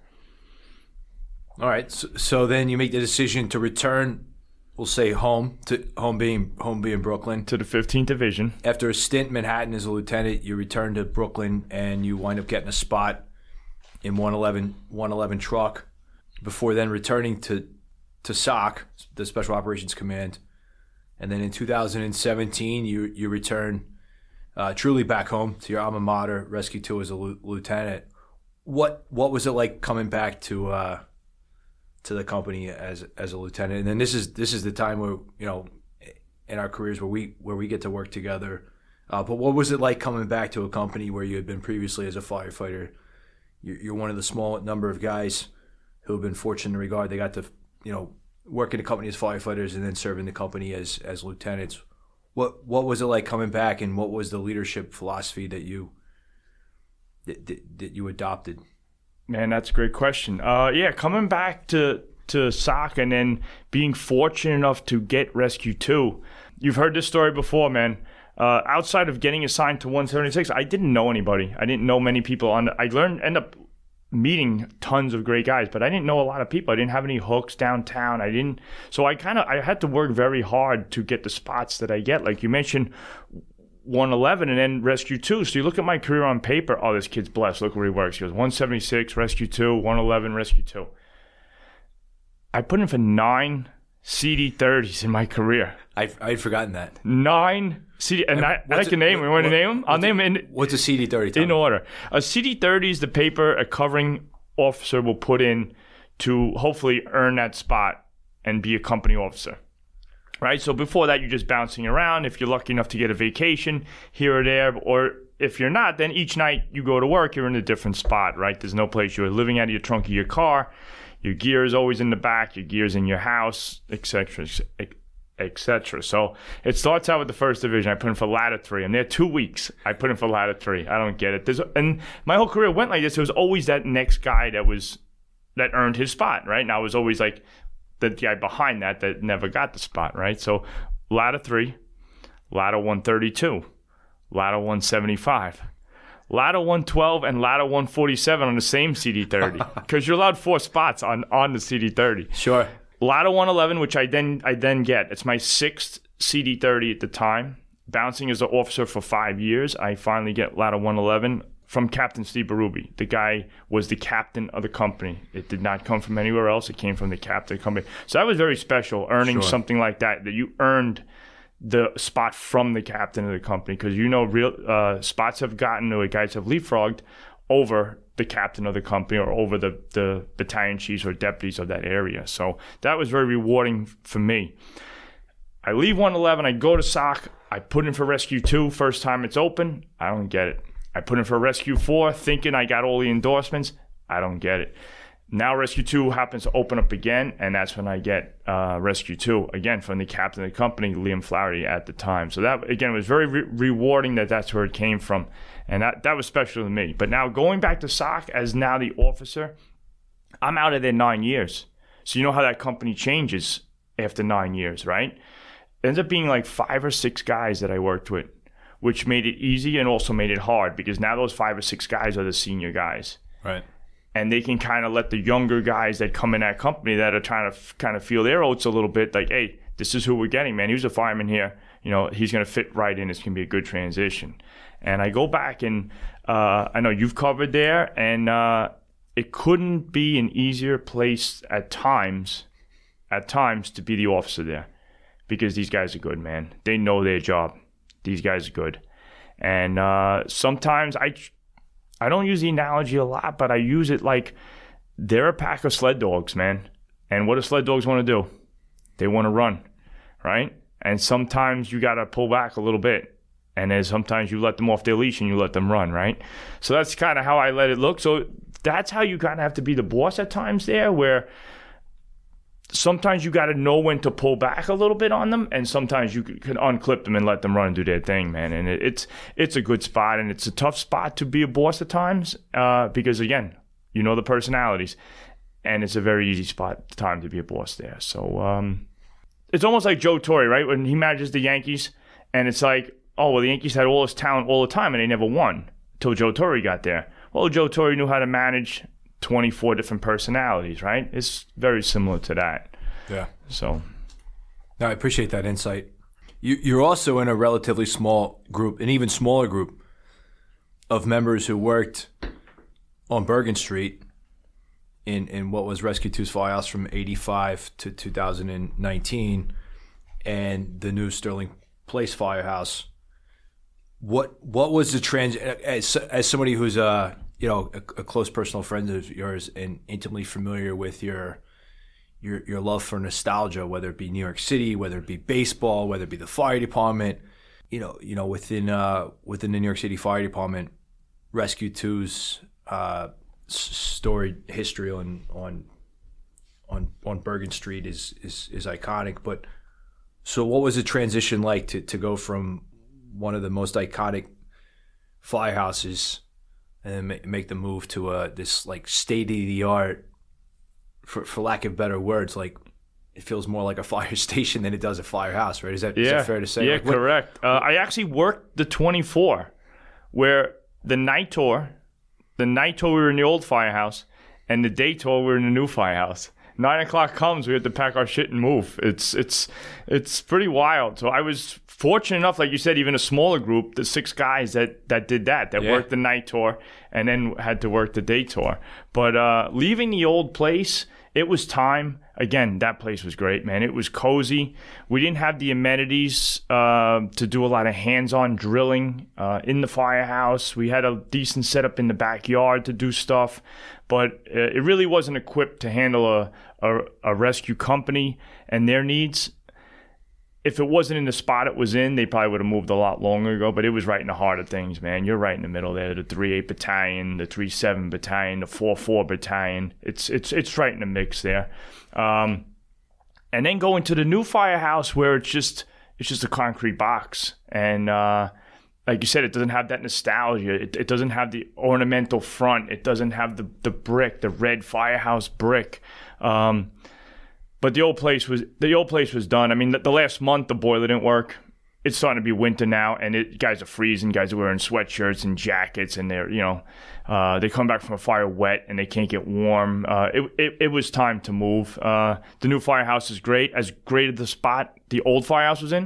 All right. So, so then you make the decision to return, we'll say home, to home being home being Brooklyn. To the fifteenth Division. After a stint in Manhattan as a lieutenant, you return to Brooklyn and you wind up getting a spot in one eleven truck before then returning to to S O C, the Special Operations Command. And then in two thousand seventeen, you you return uh, truly back home to your alma mater, Rescue two as a l- lieutenant. What what was it like coming back to uh, to the company as as a lieutenant? And then this is this is the time where, you know, in our careers where we where we get to work together. Uh, but what was it like coming back to a company where you had been previously as a firefighter? You're, you're one of the small number of guys who have been fortunate in regard they got to, you know, work in the company as firefighters and then serving the company as as lieutenants. What what was it like coming back, and what was the leadership philosophy that you that, that, that you adopted? Man, that's a great question. Uh, yeah, coming back to to S O C and then being fortunate enough to get Rescue two. You've heard this story before, man. Uh, outside of getting assigned to one seventy-six, I didn't know anybody. I didn't know many people. On the, I learned end up meeting tons of great guys, but I didn't know a lot of people. I didn't have any hooks downtown. I didn't, so I kind of I had to work very hard to get the spots that I get. Like you mentioned, one eleven and then Rescue two. So you look at my career on paper. Oh, this kid's blessed. Look where he works. He goes one seventy-six, Rescue two, one eleven, Rescue two. I put in for nine C D thirties in my career. I I'd forgotten that. Nine C D, and I, I can name them. You want to name them? I'll name them in, what's a C D thirty? in order. A C D thirty is the paper a covering officer will put in to hopefully earn that spot and be a company officer. Right? So before that, you're just bouncing around. If you're lucky enough to get a vacation here or there, or if you're not, then each night you go to work, you're in a different spot, right? There's no place you're living out of your trunk of your car. Your gear is always in the back. Your gear's in your house, et cetera, et cetera. So it starts out with the first division. I put in for ladder three. I'm there two weeks. I put in for ladder three. I don't get it. There's, and my whole career went like this. There was always that next guy that was that earned his spot, right? And I was always like the guy behind that that never got the spot, right? So ladder three, ladder one thirty-two, ladder one seventy-five, ladder one twelve, and ladder one forty-seven on the same C D thirty because you're allowed four spots on, on the C D thirty. Sure. Ladder one eleven, which I then I then get. It's my sixth C D thirty at the time. Bouncing as an officer for five years. I finally get ladder one eleven from Captain Steve Berube. The guy was the captain of the company. It did not come from anywhere else. It came from the captain of the company. So that was very special, earning Sure. something like that, that you earned the spot from the captain of the company. Because, you know, real uh, spots have gotten, or guys have leapfrogged over the captain of the company or over the, the battalion chiefs or deputies of that area. So that was very rewarding for me. I leave one eleven, I go to S O C, I put in for Rescue two, first time it's open, I don't get it. I put in for Rescue four, thinking I got all the endorsements, I don't get it. Now Rescue two happens to open up again, and that's when I get uh, Rescue two, again, from the captain of the company, Liam Flaherty, at the time. So that, again, was very re- rewarding that that's where it came from, and that, that was special to me. But now going back to S O C as now the officer, I'm out of there nine years. So you know how that company changes after nine years, right? It ends up being like five or six guys that I worked with, which made it easy and also made it hard because now those five or six guys are the senior guys. Right. And they can kind of let the younger guys that come in that company that are trying to f- kind of feel their oats a little bit, like, hey, this is who we're getting, man. He was a fireman here. You know, he's going to fit right in. It's going to be a good transition. And I go back and uh, I know you've covered there, and uh, it couldn't be an easier place at times, at times to be the officer there. Because these guys are good, man. They know their job. These guys are good. And uh, sometimes I I don't use the analogy a lot, but I use it like they're a pack of sled dogs, man. And what do sled dogs want to do? They want to run, right? And sometimes you got to pull back a little bit. And then sometimes you let them off their leash and you let them run, right? So that's kind of how I let it look. So that's how you kind of have to be the boss at times there, where sometimes you got to know when to pull back a little bit on them, and sometimes you can unclip them and let them run and do their thing, man. And it, it's it's a good spot, and it's a tough spot to be a boss at times uh, because, again, you know the personalities, and it's a very easy spot time to be a boss there. So um, it's almost like Joe Torre, right? When he manages the Yankees, and it's like, oh, well, the Yankees had all this talent all the time, and they never won until Joe Torre got there. Well, Joe Torre knew how to manage twenty-four different personalities, right? It's very similar to that. Yeah. So, no, I appreciate that insight. You, you're also in a relatively small group, an even smaller group of members who worked on Bergen Street in, in what was Rescue two's firehouse from eighty-five to two thousand nineteen, and the new Sterling Place firehouse. What what was the trans as as somebody who's a you know a, a close personal friend of yours and intimately familiar with your your your love for nostalgia, whether it be New York City, whether it be baseball, whether it be the fire department, you know you know within uh, within the New York City Fire Department, Rescue two's uh, storied history on on on on Bergen Street is is is iconic. But so, what was the transition like to to go from one of the most iconic firehouses and then make the move to uh, this like state of the art, for for lack of better words, like it feels more like a fire station than it does a firehouse, right? Is that, yeah, is that fair to say? Yeah, like, what, correct. Uh, I actually worked the twenty-four, where the night tour, the night tour we were in the old firehouse, and the day tour we were in the new firehouse. Nine o'clock comes, we have to pack our shit and move. It's it's it's pretty wild. So I was fortunate enough, like you said, even a smaller group, the six guys that, that did that, that yeah. worked the night tour and then had to work the day tour. But uh, leaving the old place, it was time. Again, that place was great, man. It was cozy. We didn't have the amenities uh, to do a lot of hands-on drilling uh, in the firehouse. We had a decent setup in the backyard to do stuff, but uh, it really wasn't equipped to handle a, a, a rescue company and their needs. If it wasn't in the spot it was in, they probably would have moved a lot longer ago, but it was right in the heart of things, man. You're right in the middle there. The three eight Battalion, the three seven Battalion, the four four Battalion. It's it's it's right in the mix there. Um, and then going to the new firehouse where it's just it's just a concrete box. And uh, like you said, it doesn't have that nostalgia. It, it doesn't have the ornamental front. It doesn't have the, the brick, the red firehouse brick. Um But the old place was the old place was done. I mean, the, the last month the boiler didn't work. It's starting to be winter now, and it, guys are freezing. Guys are wearing sweatshirts and jackets, and they're you know uh, they come back from a fire wet and they can't get warm. Uh, it, it it was time to move. Uh, the new firehouse is great. As great as the spot the old firehouse was in,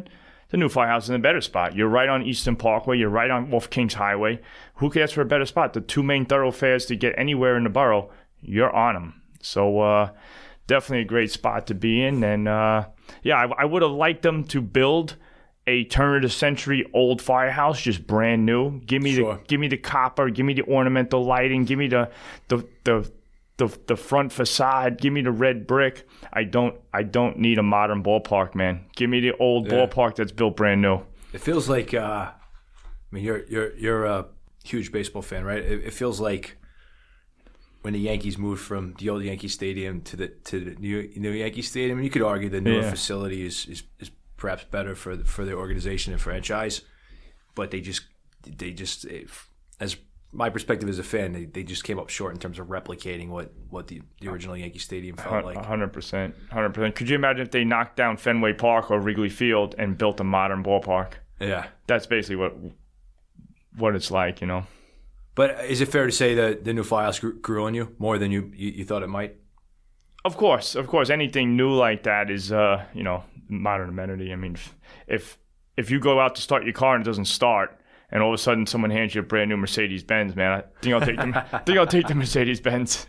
the new firehouse is in a better spot. You're right on Eastern Parkway. You're right on off Kings Highway. Who cares for a better spot? The two main thoroughfares to get anywhere in the borough, you're on them. So uh, definitely a great spot to be in. And uh, yeah, I, I would have liked them to build a turn of the century old firehouse, just brand new. Give me sure. the give me the copper, give me the ornamental lighting, give me the the the the, the front facade, give me the red brick. I don't I don't need a modern ballpark, man. Give me the old yeah. ballpark that's built brand new. It feels like uh, I mean you're you're you're a huge baseball fan, right? It, it feels like when the Yankees moved from the old Yankee Stadium to the to the new, new Yankee Stadium, and you could argue the newer yeah. facility is, is is perhaps better for the, for the organization and franchise, but they just they just as my perspective as a fan, they, they just came up short in terms of replicating what, what the, the original Yankee Stadium felt like. one hundred percent. one hundred percent. Could you imagine if they knocked down Fenway Park or Wrigley Field and built a modern ballpark? Yeah. That's basically what what it's like, you know. But is it fair to say that the new firehouse grew, grew on you more than you, you, you thought it might? Of course. Of course. Anything new like that is, uh, you know, modern amenity. I mean, if if you go out to start your car and it doesn't start, and all of a sudden someone hands you a brand new Mercedes Benz, man, I think I'll take them. I think I'll take the Mercedes Benz.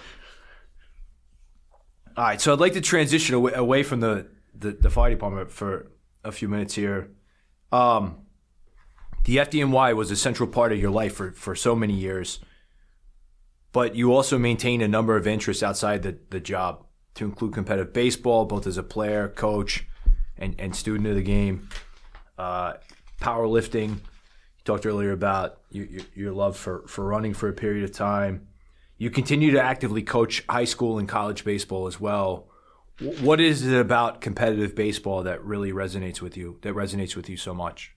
All right, so I'd like to transition away, away from the, the, the fire department for a few minutes here. Um, the F D N Y was a central part of your life for, for so many years, but you also maintain a number of interests outside the, the job, to include competitive baseball, both as a player, coach, and, and student of the game, uh, powerlifting. You talked earlier about your, your, your love for, for running for a period of time. You continue to actively coach high school and college baseball as well. What is it about competitive baseball that really resonates with you, that resonates with you so much?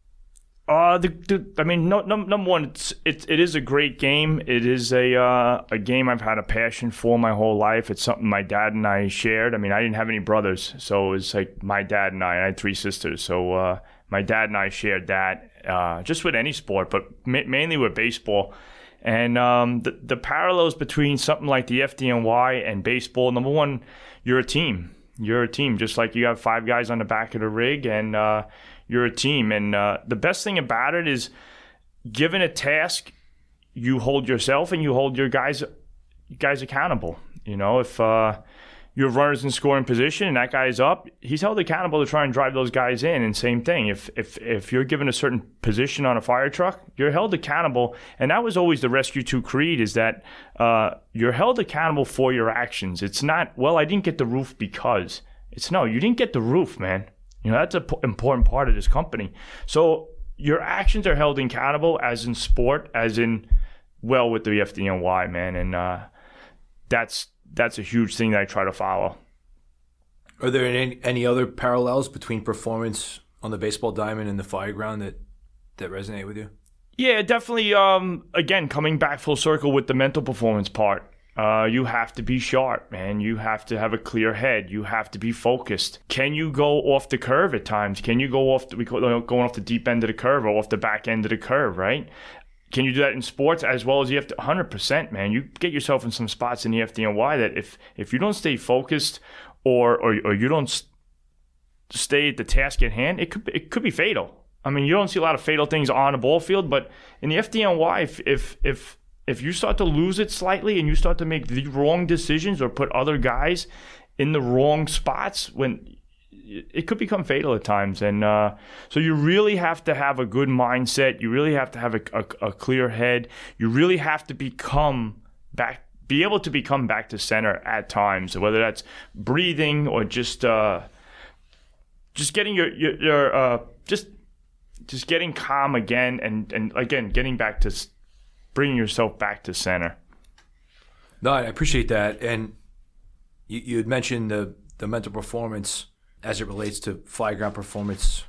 Uh, the, the I mean, no, no, number one, it's, it, it is a great game. It is a uh, a game I've had a passion for my whole life. It's something my dad and I shared. I mean, I didn't have any brothers, so it was like my dad and I. I had three sisters, so uh, my dad and I shared that uh, just with any sport, but ma- mainly with baseball. And um, the, the parallels between something like the F D N Y and baseball, number one, you're a team. You're a team, just like you have five guys on the back of the rig, and uh, you're a team. And uh, the best thing about it is, given a task, you hold yourself and you hold your guys guys accountable. You know, if uh, you have runners in scoring position and that guy's up, he's held accountable to try and drive those guys in. And same thing, if if if you're given a certain position on a fire truck, you're held accountable. And that was always the Rescue two creed, is that uh, you're held accountable for your actions. It's not, well, I didn't get the roof because. It's no, you didn't get the roof, man. You know, that's an p- important part of this company. So your actions are held accountable, as in sport, as in, well, with the F D N Y, man. And uh, that's that's a huge thing that I try to follow. Are there any, any other parallels between performance on the baseball diamond and the fire ground that, that resonate with you? Yeah, definitely. Um, again, coming back full circle with the mental performance part. Uh, you have to be sharp, man. You have to have a clear head. You have to be focused. Can you go off the curve at times? Can you go off the, we call it going off the deep end of the curve or off the back end of the curve, right? Can you do that in sports as well as you have to? one hundred percent, man. You get yourself in some spots in the F D N Y that if if you don't stay focused or or, or you don't st- stay at the task at hand, it could it could be fatal. I mean, you don't see a lot of fatal things on a ball field, but in the F D N Y, if if if If you start to lose it slightly and you start to make the wrong decisions or put other guys in the wrong spots, when it could become fatal at times. And uh, so you really have to have a good mindset. You really have to have a, a, a clear head. You really have to become back, be able to become back to center at times, whether that's breathing or just uh, just getting your your, your uh, just just getting calm again, and and again getting back to bringing yourself back to center. No, I appreciate that. And you, you had mentioned the, the mental performance as it relates to fly ground performance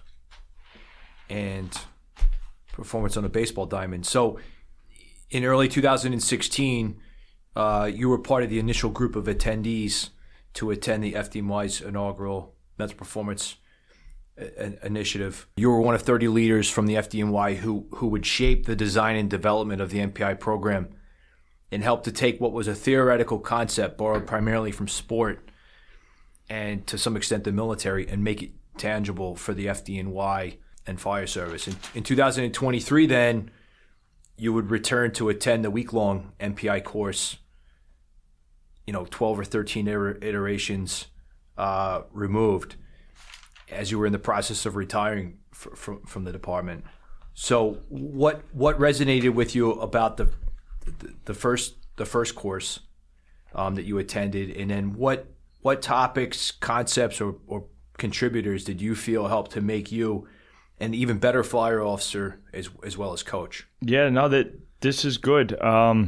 and performance on a baseball diamond. So in early two thousand sixteen, uh, you were part of the initial group of attendees to attend the F D N Y's inaugural mental performance initiative. You were one of thirty leaders from the F D N Y who who would shape the design and development of the M P I program and help to take what was a theoretical concept borrowed primarily from sport and to some extent the military and make it tangible for the F D N Y and fire service. In, in two thousand twenty-three, then, you would return to attend the week-long M P I course, you know, twelve or thirteen iterations uh, removed, as you were in the process of retiring f- from from the department. So, what what resonated with you about the the, the first the first course um, that you attended, and then what what topics, concepts, or, or contributors did you feel helped to make you an even better fire officer as as well as coach? Yeah, no, that this is good. Um,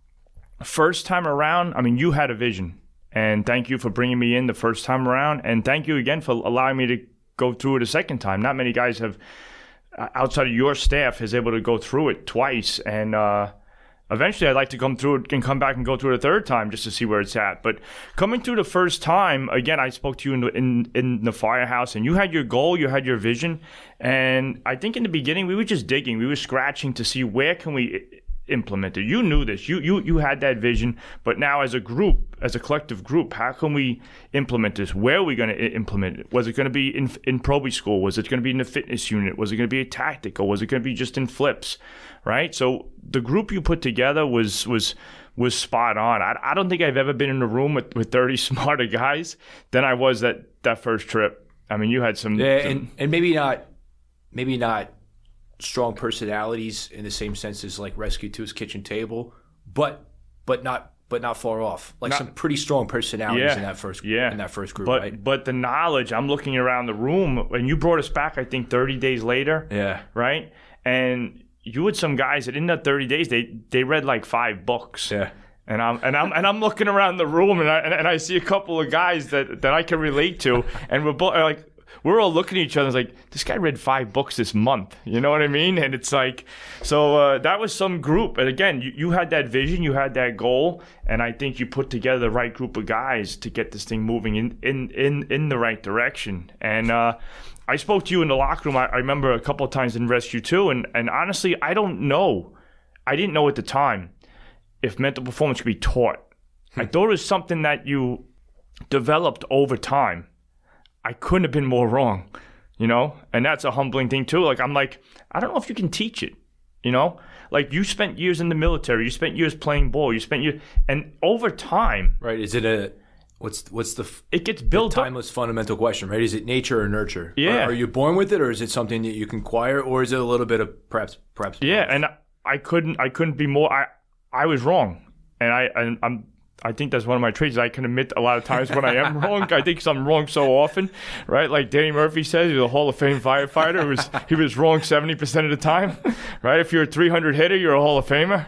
first time around, I mean, you had a vision, and thank you for bringing me in the first time around, and thank you again for allowing me to go through it a second time. Not many guys have, outside of your staff, is able to go through it twice, and uh, eventually I'd like to come through it and come back and go through it a third time just to see where it's at. But coming through the first time, again, I spoke to you in the, in, in the firehouse, and you had your goal, you had your vision, and I think in the beginning we were just digging, we were scratching to see where can we implement it. You knew this, you you you had that vision, but now as a group, as a collective group, how can we implement this? Where are we going to implement it? Was it going to be in in Proby school? Was it going to be in the fitness unit? Was it going to be a tactical? Was it going to be just in flips? Right? So the group you put together was was was spot on. I, I don't think I've ever been in a room with, with thirty smarter guys than I was that, that first trip. I mean, you had some... Yeah, some and, and maybe not maybe not strong personalities in the same sense as like Rescue two's kitchen table, but but not but not far off. Like not, some pretty strong personalities yeah, in that first yeah. in that first group, but, right? But the knowledge, I'm looking around the room, and you brought us back, I think, thirty days later. Yeah. Right? And you had some guys that in that thirty days they, they read like five books. Yeah. And I'm and I'm and I'm looking around the room, and I and, and I see a couple of guys that, that I can relate to, and we're both like we're all looking at each other and it's like, this guy read five books this month. You know what I mean? And it's like, so uh, that was some group. And again, you, you had that vision, you had that goal, and I think you put together the right group of guys to get this thing moving in in, in, in the right direction. And uh, I spoke to you in the locker room, I, I remember a couple of times in Rescue two, and, and honestly, I don't know. I didn't know at the time if mental performance could be taught. Hmm. I thought it was something that you developed over time. I couldn't have been more wrong, you know? And that's a humbling thing too. Like, I'm like, I don't know if you can teach it, you know? Like, you spent years in the military, you spent years playing ball, you spent years, and over time. Right, is it a, what's what's the, it gets built the timeless up. fundamental question, right? Is it nature or nurture? Yeah. Are, are you born with it, or is it something that you can acquire, or is it a little bit of perhaps, perhaps? Yeah, both? and I couldn't, I couldn't be more, I, I was wrong. And I, and I'm, I think that's one of my traits. I can admit a lot of times when I am wrong. I think I'm wrong so often, right? Like Danny Murphy says, he's a Hall of Fame firefighter. He was, he was wrong seventy percent of the time, right? If you're a three hundred hitter, you're a Hall of Famer.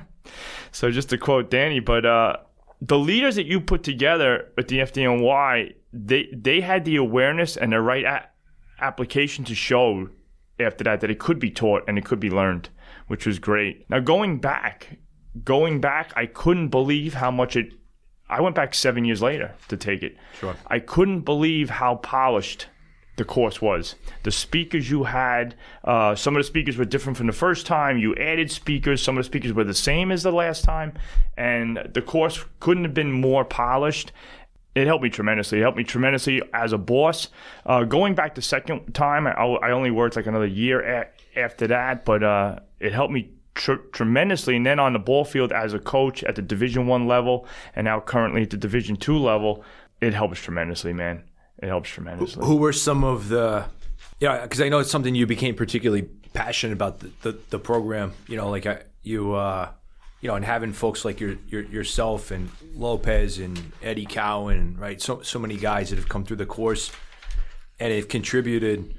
So just to quote Danny, but uh, the leaders that you put together with the F D N Y, they they had the awareness and the right a- application to show after that that it could be taught and it could be learned, which was great. Now going back, going back, I couldn't believe how much it. I went back seven years later to take it. Sure. I couldn't believe how polished the course was. The speakers you had, uh, some of the speakers were different from the first time. You added speakers. Some of the speakers were the same as the last time. And the course couldn't have been more polished. It helped me tremendously. It helped me tremendously as a boss. Uh, going back the second time, I, I only worked like another year a- after that, but uh, it helped me Tr- tremendously. And then on the ball field as a coach at the Division One level, and now currently at the Division Two level, it helps tremendously, man. It helps tremendously. Who, who were some of the, yeah, because I know it's something you became particularly passionate about the, the, the program. You know, like I, you, uh, you know, and having folks like your, your yourself and Lopez and Eddie Cowan, right? So so many guys that have come through the course and have contributed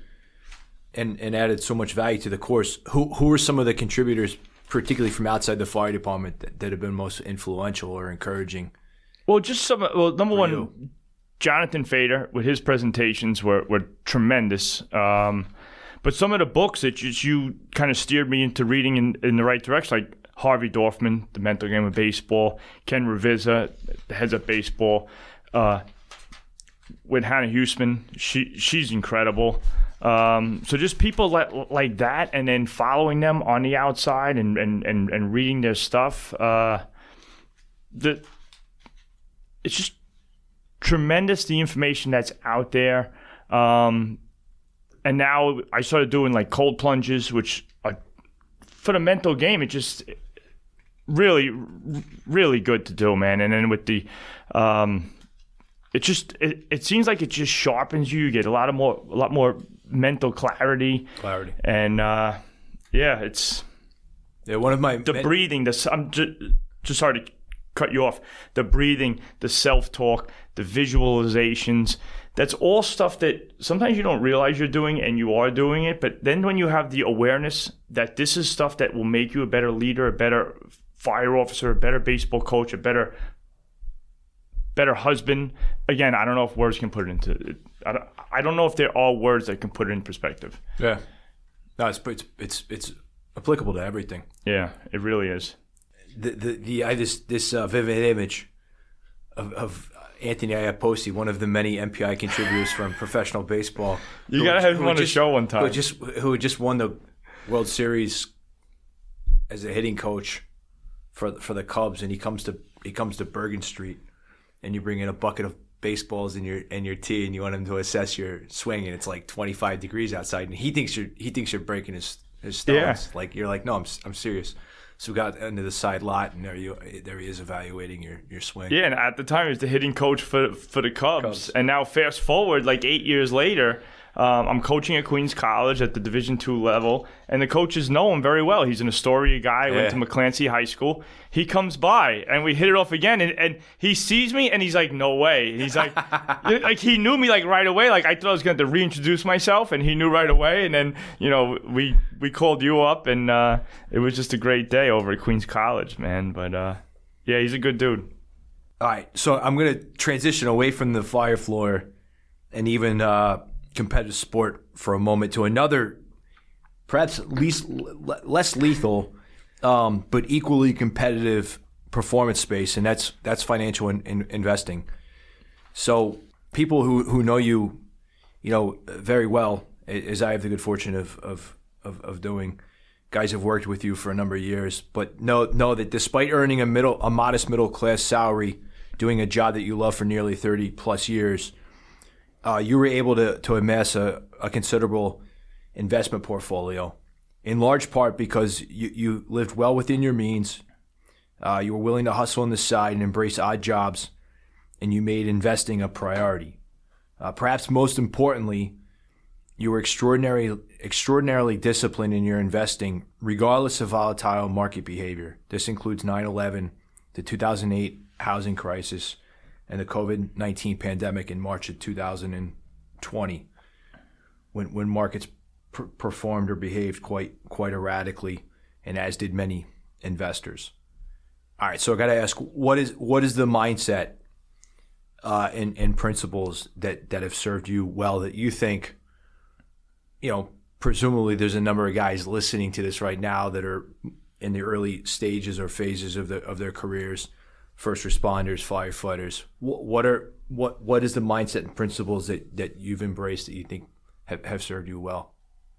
and, and added so much value to the course. Who who are some of the contributors, particularly from outside the fire department, that, that have been most influential or encouraging? Well, just some. Well, number one, you? Jonathan Fader with his presentations were were tremendous. Um, but some of the books that just you kind of steered me into reading in, in the right direction, like Harvey Dorfman, The Mental Game of Baseball, Ken Revisa, The Heads Up Baseball, uh, with Hannah Huesman, she she's incredible. Um, so just people like, like that, and then following them on the outside and, and, and, and reading their stuff. Uh, the it's just tremendous, the information that's out there. Um, and now I started doing like cold plunges, which are, for the mental game, it just really, really good to do, man. And then with the, um, it just it, it seems like it just sharpens you. You get a lot of more, a lot more mental clarity. Clarity. And uh, yeah, it's yeah. One of my the men- breathing. The I'm just, just sorry to cut you off. The breathing, the self-talk, the visualizations. That's all stuff that sometimes you don't realize you're doing, and you are doing it. But then when you have the awareness that this is stuff that will make you a better leader, a better fire officer, a better baseball coach, a better better husband. Again, I don't know if words can put it into it. I don't, I don't know if there are words that can put it in perspective. Yeah. No, it's it's it's, it's applicable to everything. Yeah, it really is. The the, the I this this uh, vivid image of, of Anthony Iapoce, one of the many M P I contributors from professional baseball. You gotta have him on the show one time. Who just who just won the World Series as a hitting coach for for the Cubs, and he comes to he comes to Bergen Street, and you bring in a bucket of baseballs in your and your tee, and you want him to assess your swing, and it's like twenty-five degrees outside, and he thinks you're he thinks you're breaking his his stones. Yeah. Like you're like, no, I'm I'm serious. So we got into the side lot, and there you there he is evaluating your, your swing. Yeah, and at the time he was the hitting coach for for the Cubs, Cubs. And now fast forward like eight years later. Um, I'm coaching at Queens College at the Division two level, and the coaches know him very well. He's an Astoria guy, Yeah. went to McClancy High School. He comes by, and we hit it off again, and, and he sees me, and he's like, no way. He's like, like he knew me like right away. Like I thought I was going to reintroduce myself, and he knew right away. And then, you know, we, we called you up, and uh, it was just a great day over at Queens College, man. But uh, yeah, he's a good dude. All right, so I'm going to transition away from the fire floor and even uh, competitive sport for a moment to another, perhaps least, less lethal, um, but equally competitive performance space, and that's that's financial in, in investing. So people who, who know you, you know, very well, as I have the good fortune of of, of, of doing, guys have worked with you for a number of years, but know know that despite earning a middle a modest middle class salary, doing a job that you love for nearly thirty plus years, uh, you were able to to amass a, a considerable investment portfolio, in large part because you, you lived well within your means. Uh, you were willing to hustle on the side and embrace odd jobs, and you made investing a priority. Uh, perhaps most importantly, you were extraordinary, extraordinarily disciplined in your investing, regardless of volatile market behavior. This includes nine eleven, the two thousand eight housing crisis, and the COVID nineteen pandemic in March of two thousand twenty, when when markets per- performed or behaved quite quite erratically, and as did many investors. All right, so I got to ask, what is what is the mindset uh, and, and principles that, that have served you well that you think, you know, presumably there's a number of guys listening to this right now that are in the early stages or phases of the of their careers, first responders, firefighters. What, what are what what is the mindset and principles that, that you've embraced that you think have, have served you well?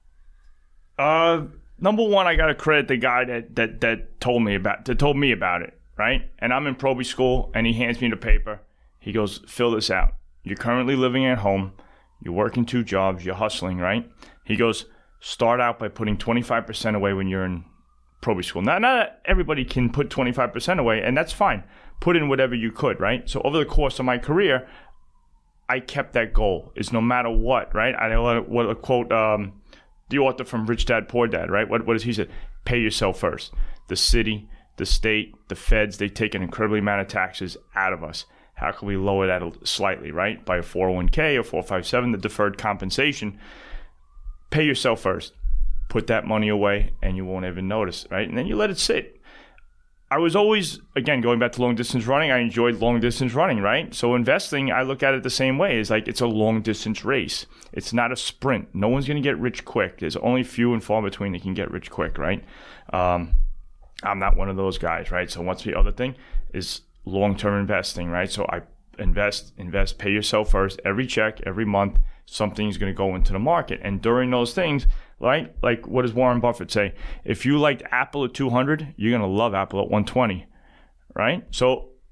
Uh, number one, I got to credit the guy that, that, that told me about that told me about it, right? And I'm in probie school, and he hands me the paper. He goes, fill this out. You're currently living at home. You're working two jobs. You're hustling, right? He goes, start out by putting twenty-five percent away when you're in probie school. Now, not everybody can put twenty-five percent away, and that's fine. Put in whatever you could, right? So over the course of my career, I kept that goal. Is no matter what, right? I know what a quote, um, the author from Rich Dad, Poor Dad, right? What what does he say? Pay yourself first. The city, the state, the feds, they take an incredible amount of taxes out of us. How can we lower that slightly, right? By a four oh one k or four five seven, the deferred compensation. Pay yourself first. Put that money away, and you won't even notice, right? And then you let it sit. I was always, again, going back to long distance running, I enjoyed long distance running, right? So investing, I look at it the same way. It's like it's a long distance race. It's not a sprint. No one's going to get rich quick. There's only few and far between that can get rich quick, right? Um, I'm not one of those guys, right? So what's the other thing is long-term investing, right? So I invest, invest, pay yourself first. Every check, every month, something's going to go into the market. And during those things, right? Like, what does Warren Buffett say? If you liked Apple at two hundred, you're going to love Apple at one twenty, right? So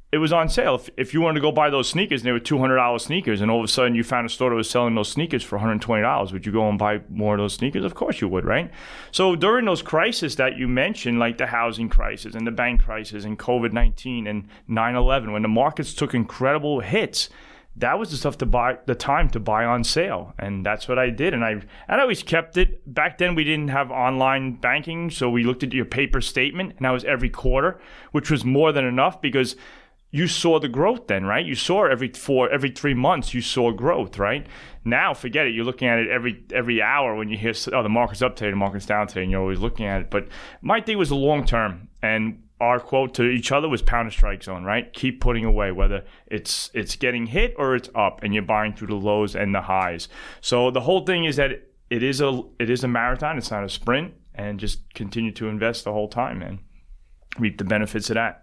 it was on sale. If, if you wanted to go buy those sneakers and they were two hundred dollars sneakers, and all of a sudden you found a store that was selling those sneakers for one hundred twenty dollars, would you go and buy more of those sneakers? Of course you would, right? So during those crises that you mentioned, like the housing crisis and the bank crisis and covid nineteen and nine eleven, when the markets took incredible hits, that was the stuff to buy, the time to buy on sale. And that's what I did. And I, and I always kept it. Back then we didn't have online banking, so we looked at your paper statement, and that was every quarter, which was more than enough because you saw the growth then, right? You saw every four, every three months, you saw growth, right? Now, forget it. You're looking at it every every hour when you hear, oh, the market's up today, the market's down today, and you're always looking at it. But my thing was the long term, and our quote to each other was pound a strike zone, right? Keep putting away, whether it's it's getting hit or it's up, and you're buying through the lows and the highs. So the whole thing is that it, it is a it is a marathon. It's not a sprint, and just continue to invest the whole time and reap the benefits of that.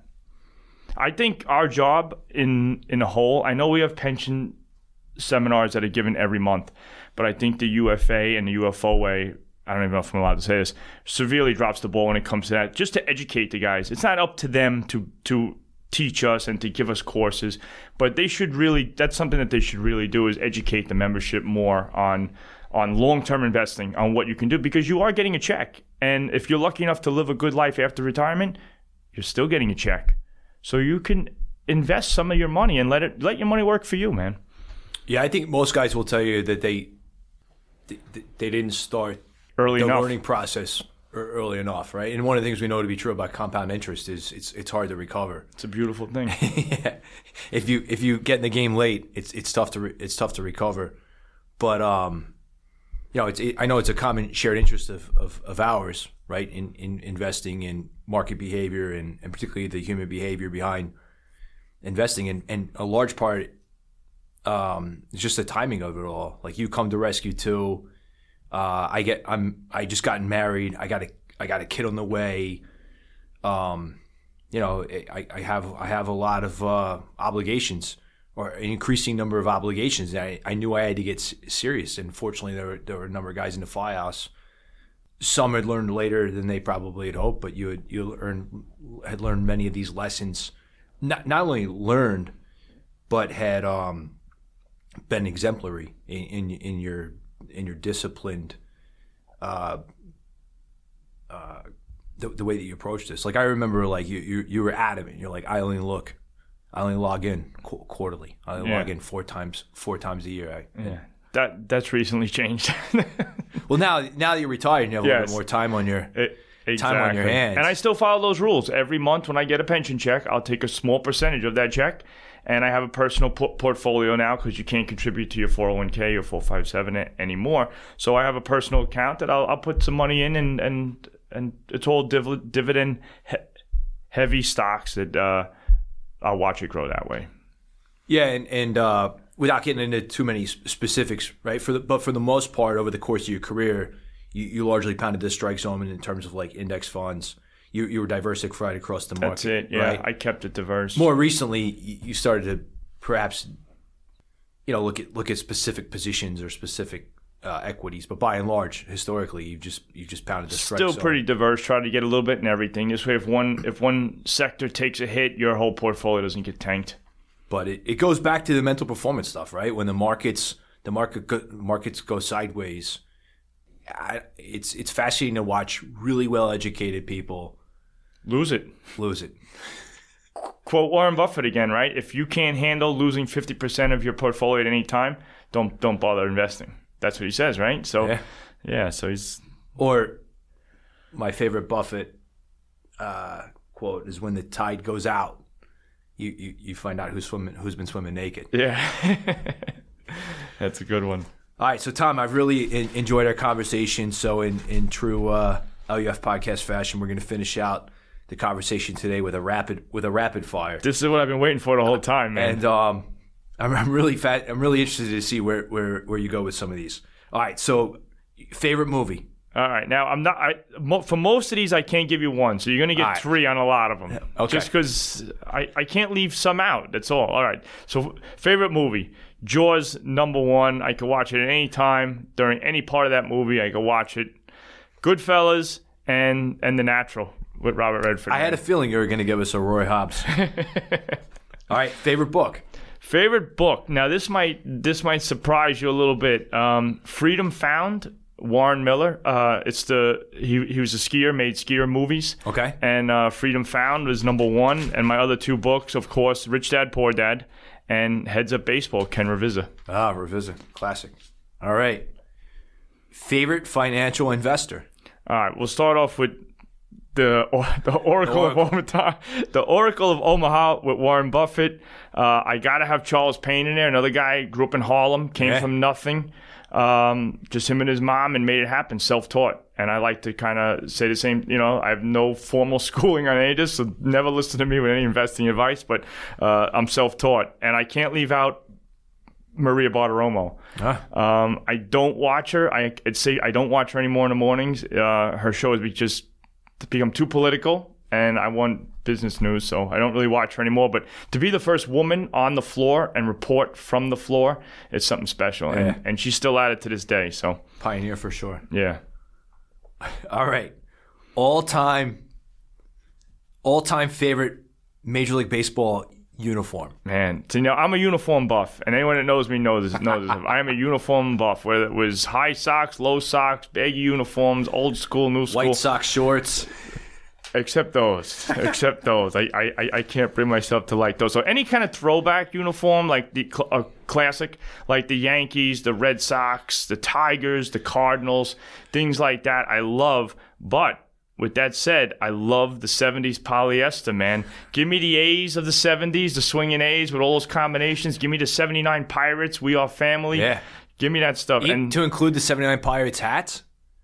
I think our job in in a whole, I know we have pension seminars that are given every month, but I think the U F A and the U F O A, I don't even know if I'm allowed to say this, severely drops the ball when it comes to that, just to educate the guys. It's not up to them to to teach us and to give us courses, but they should really, that's something that they should really do, is educate the membership more on on long-term investing, on what you can do, because you are getting a check. And if you're lucky enough to live a good life after retirement, you're still getting a check. So you can invest some of your money and let it let your money work for you, man. Yeah, I think most guys will tell you that they they, they didn't start early the enough. learning process early enough, right? And one of the things we know to be true about compound interest is it's it's hard to recover. It's a beautiful thing. Yeah. If you if you get in the game late, it's it's tough to re, it's tough to recover. But um, you know, it's it, I know it's a common shared interest of of, of ours, right? In in investing in market behavior and, and particularly the human behavior behind investing, and, and a large part um is just the timing of it all. Like, you come to Rescue two, uh I get I'm I just gotten married, I got a I got a kid on the way, um you know, I, I have I have a lot of uh obligations, or an increasing number of obligations. I, I knew I had to get serious, and fortunately there were, there were a number of guys in the Firehouse. Some had learned later than they probably had hoped, but you had you learned, had learned many of these lessons. Not not only learned, but had um, been exemplary in, in in your in your disciplined, uh, uh, the the way that you approached this. Like, I remember, like you you, you were adamant. You're like, I only look, I only log in qu- quarterly. I only yeah. log in four times four times a year. I, yeah. That that's recently changed. Well, now now that you're retired, you have a yes. little bit more time on your it, exactly. time on your hands. And I still follow those rules. Every month when I get a pension check, I'll take a small percentage of that check, and I have a personal po- portfolio now, because you can't contribute to your four oh one k or four five seven anymore. So I have a personal account that I'll, I'll put some money in, and and, and it's all div- dividend he- heavy stocks that uh, I'll watch it grow that way. Yeah, and and. Uh, Without getting into too many specifics, right? For the, but for the most part, over the course of your career, you, you largely pounded the strike zone in terms of like index funds. You you were diversified across the market. That's it. Yeah, right? I kept it diverse. More recently, you started to perhaps, you know, look at look at specific positions or specific uh, equities. But by and large, historically, you just you just pounded the strike Still zone. Pretty diverse. Try to get a little bit in everything. This way, if one if one sector takes a hit, your whole portfolio doesn't get tanked. But it, it goes back to the mental performance stuff, right? When the markets the market go, markets go sideways, I, it's it's fascinating to watch really well educated people lose it. Lose it. Quote Warren Buffett again, right? If you can't handle losing fifty percent of your portfolio at any time, don't don't bother investing. That's what he says, right? So yeah, yeah so he's or my favorite Buffett uh, quote is, when the tide goes out, You, you, you find out who's swimming, who's been swimming naked. Yeah, that's a good one. All right, so Tom, I've really in, enjoyed our conversation. So in in true uh, L U F podcast fashion, we're going to finish out the conversation today with a rapid with a rapid fire. This is what I've been waiting for the whole time, man. And um, I'm, I'm really fat. I'm really interested to see where, where where you go with some of these. All right, so favorite movie. All right, now I'm not. I, mo, for most of these, I can't give you one, so you're going to get right. three on a lot of them. Okay. Just because I, I can't leave some out. That's all. All right. So favorite movie, Jaws, number one. I could watch it at any time during any part of that movie. I could watch it. Goodfellas and and The Natural with Robert Redford. I had a feeling you were going to give us a Roy Hobbs. All right, favorite book. Favorite book. Now this might this might surprise you a little bit. Um, Freedom Found, Warren Miller. Uh, it's the he he was a skier, made skier movies. Okay. And uh, Freedom Found was number one. And my other two books, of course, Rich Dad Poor Dad and Heads Up Baseball, Ken Ravizza. Ah, Ravizza, classic. All right. Favorite financial investor. All right, we'll start off with the the Oracle, The Oracle. of Omaha. The Oracle of Omaha with Warren Buffett. Uh, I gotta have Charles Payne in there. Another guy grew up in Harlem, came Yeah. from nothing. Um, just him and his mom, and made it happen. Self-taught, and I like to kind of say the same. You know, I have no formal schooling on any of this, so never listen to me with any investing advice. But uh, I'm self-taught, and I can't leave out Maria Bartiromo. Huh? Um, I don't watch her. I, I'd say I don't watch her anymore in the mornings. Uh, her show has be just become too political, and I want business news, so I don't really watch her anymore. But to be the first woman on the floor and report from the floor, it's something special. Yeah. And, and she's still at it to this day. So Pioneer for sure. yeah. All right. All-time, all-time favorite Major League Baseball uniform. Man, so, you know, I'm a uniform buff, and anyone that knows me knows this. Knows this. I am a uniform buff, whether it was high socks, low socks, baggy uniforms, old school, new school. White Sox shorts. Except those. Except those. I, I, I can't bring myself to like those. So any kind of throwback uniform, like the cl- uh, classic, like the Yankees, the Red Sox, the Tigers, the Cardinals, things like that, I love. But with that said, I love the seventies polyester, man. Give me the A's of the seventies, the swinging A's with all those combinations. Give me the seventy-nine Pirates, We Are Family. Yeah. Give me that stuff. E- and to include the seventy-nine Pirates hats?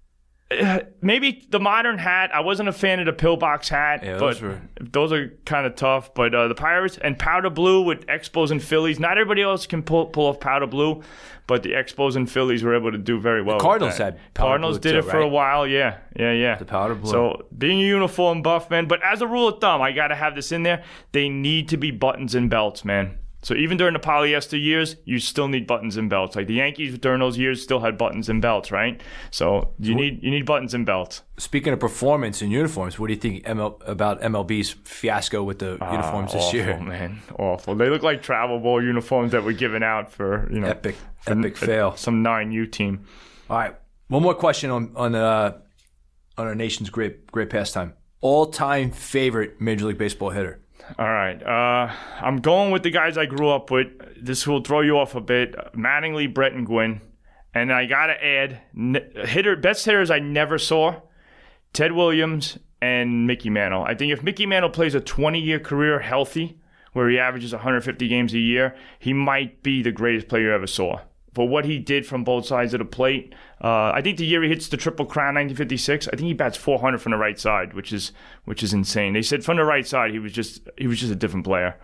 maybe the modern hat. I wasn't a fan of the pillbox hat, Yeah, but those were- those are kind of tough. But uh, the Pirates and powder blue with Expos and Phillies. Not everybody else can pull pull off powder blue, but the Expos and Phillies were able to do very well. with Cardinals that. had powder Cardinals blue did too, it for a right? while. Yeah, yeah, yeah. The powder blue. So being a uniform buff, man. But as a rule of thumb, I got to have this in there. They need to be buttons and belts, man. So even during the polyester years, you still need buttons and belts. Like the Yankees during those years still had buttons and belts, right? So you need you need buttons and belts. Speaking of performance in uniforms, what do you think M L, about M L B's fiasco with the uniforms Ah, this awful, year? man, awful. They look like travel ball uniforms that were given out for you know Epic, for epic for fail. some nine U team. All right, one more question on on uh, on our nation's great great pastime. All-time favorite Major League Baseball hitter. All right, uh, I'm going with the guys I grew up with. This will throw you off a bit. Mattingly, Brett, and Gwynn. And I got to add, n- hitter best hitters I never saw, Ted Williams and Mickey Mantle. I think if Mickey Mantle plays a twenty-year career healthy, where he averages one hundred fifty games a year, he might be the greatest player you ever saw. For what he did from both sides of the plate, uh, I think the year he hits the Triple Crown, nineteen fifty-six, I think he bats four hundred from the right side, which is which is insane. They said from the right side he was just he was just a different player.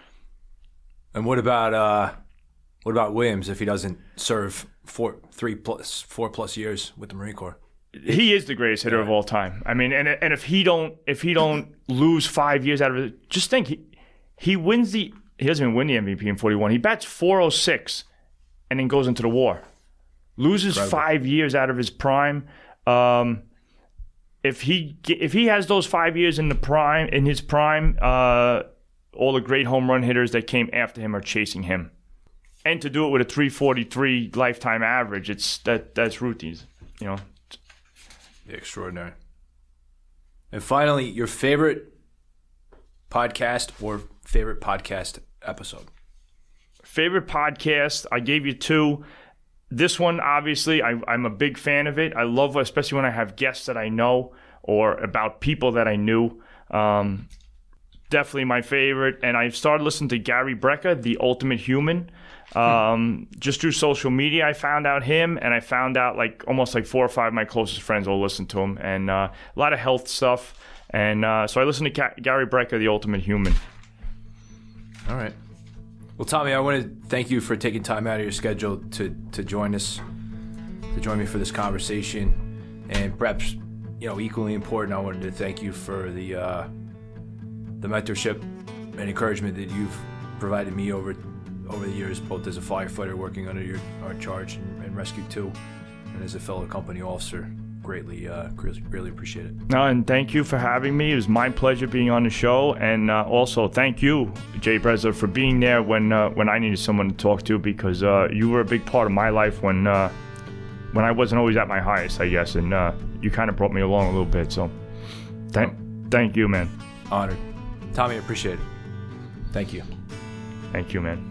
And what about uh, what about Williams if he doesn't serve four, three plus, four plus years with the Marine Corps? He is the greatest hitter of all time. I mean, and and if he don't if he don't lose five years out of it, just think he he wins the he doesn't even win the M V P in forty-one. He bats four oh six. And then goes into the war. Loses Incredible. five years out of his prime. Um, if he if he has those five years in the prime in his prime, uh, all the great home run hitters that came after him are chasing him. And to do it with a three forty-three lifetime average, it's that that's routines, you know. Extraordinary. And finally, your favorite podcast or favorite podcast episode. Favorite podcast, I gave you two. This one, obviously, I, I'm a big fan of it. I love, especially when I have guests that I know or about people that I knew. Um, definitely my favorite. And I've started listening to Gary Brecka, The Ultimate Human. Um, just through social media, I found out him, and I found out like almost like four or five of my closest friends all listen to him, and uh, a lot of health stuff. And uh, so I listened to Ga- Gary Brecka, The Ultimate Human. All right. Well, Tommy, I want to thank you for taking time out of your schedule to, to join us, to join me for this conversation. And perhaps, you know, equally important, I wanted to thank you for the uh, the mentorship and encouragement that you've provided me over over the years, both as a firefighter working under your our charge in, in Rescue two, and as a fellow company officer greatly, uh, greatly, greatly appreciate it. No, and thank you for having me. It was my pleasure being on the show, and uh, also thank you, Jay Bresler, for being there when uh, when I needed someone to talk to, because uh, you were a big part of my life when uh, when I wasn't always at my highest, I guess, and uh, you kind of brought me along a little bit. So, thank thank you, man. Honored, Tommy. I appreciate it. Thank you. Thank you, man.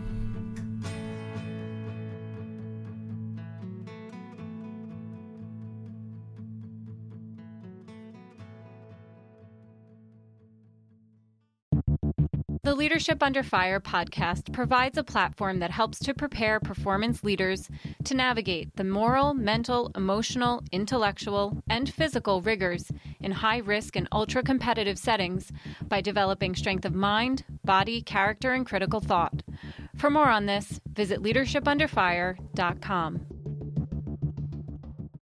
The Leadership Under Fire podcast provides a platform that helps to prepare performance leaders to navigate the moral, mental, emotional, intellectual, and physical rigors in high-risk and ultra-competitive settings by developing strength of mind, body, character, and critical thought. For more on this, visit leadership under fire dot com.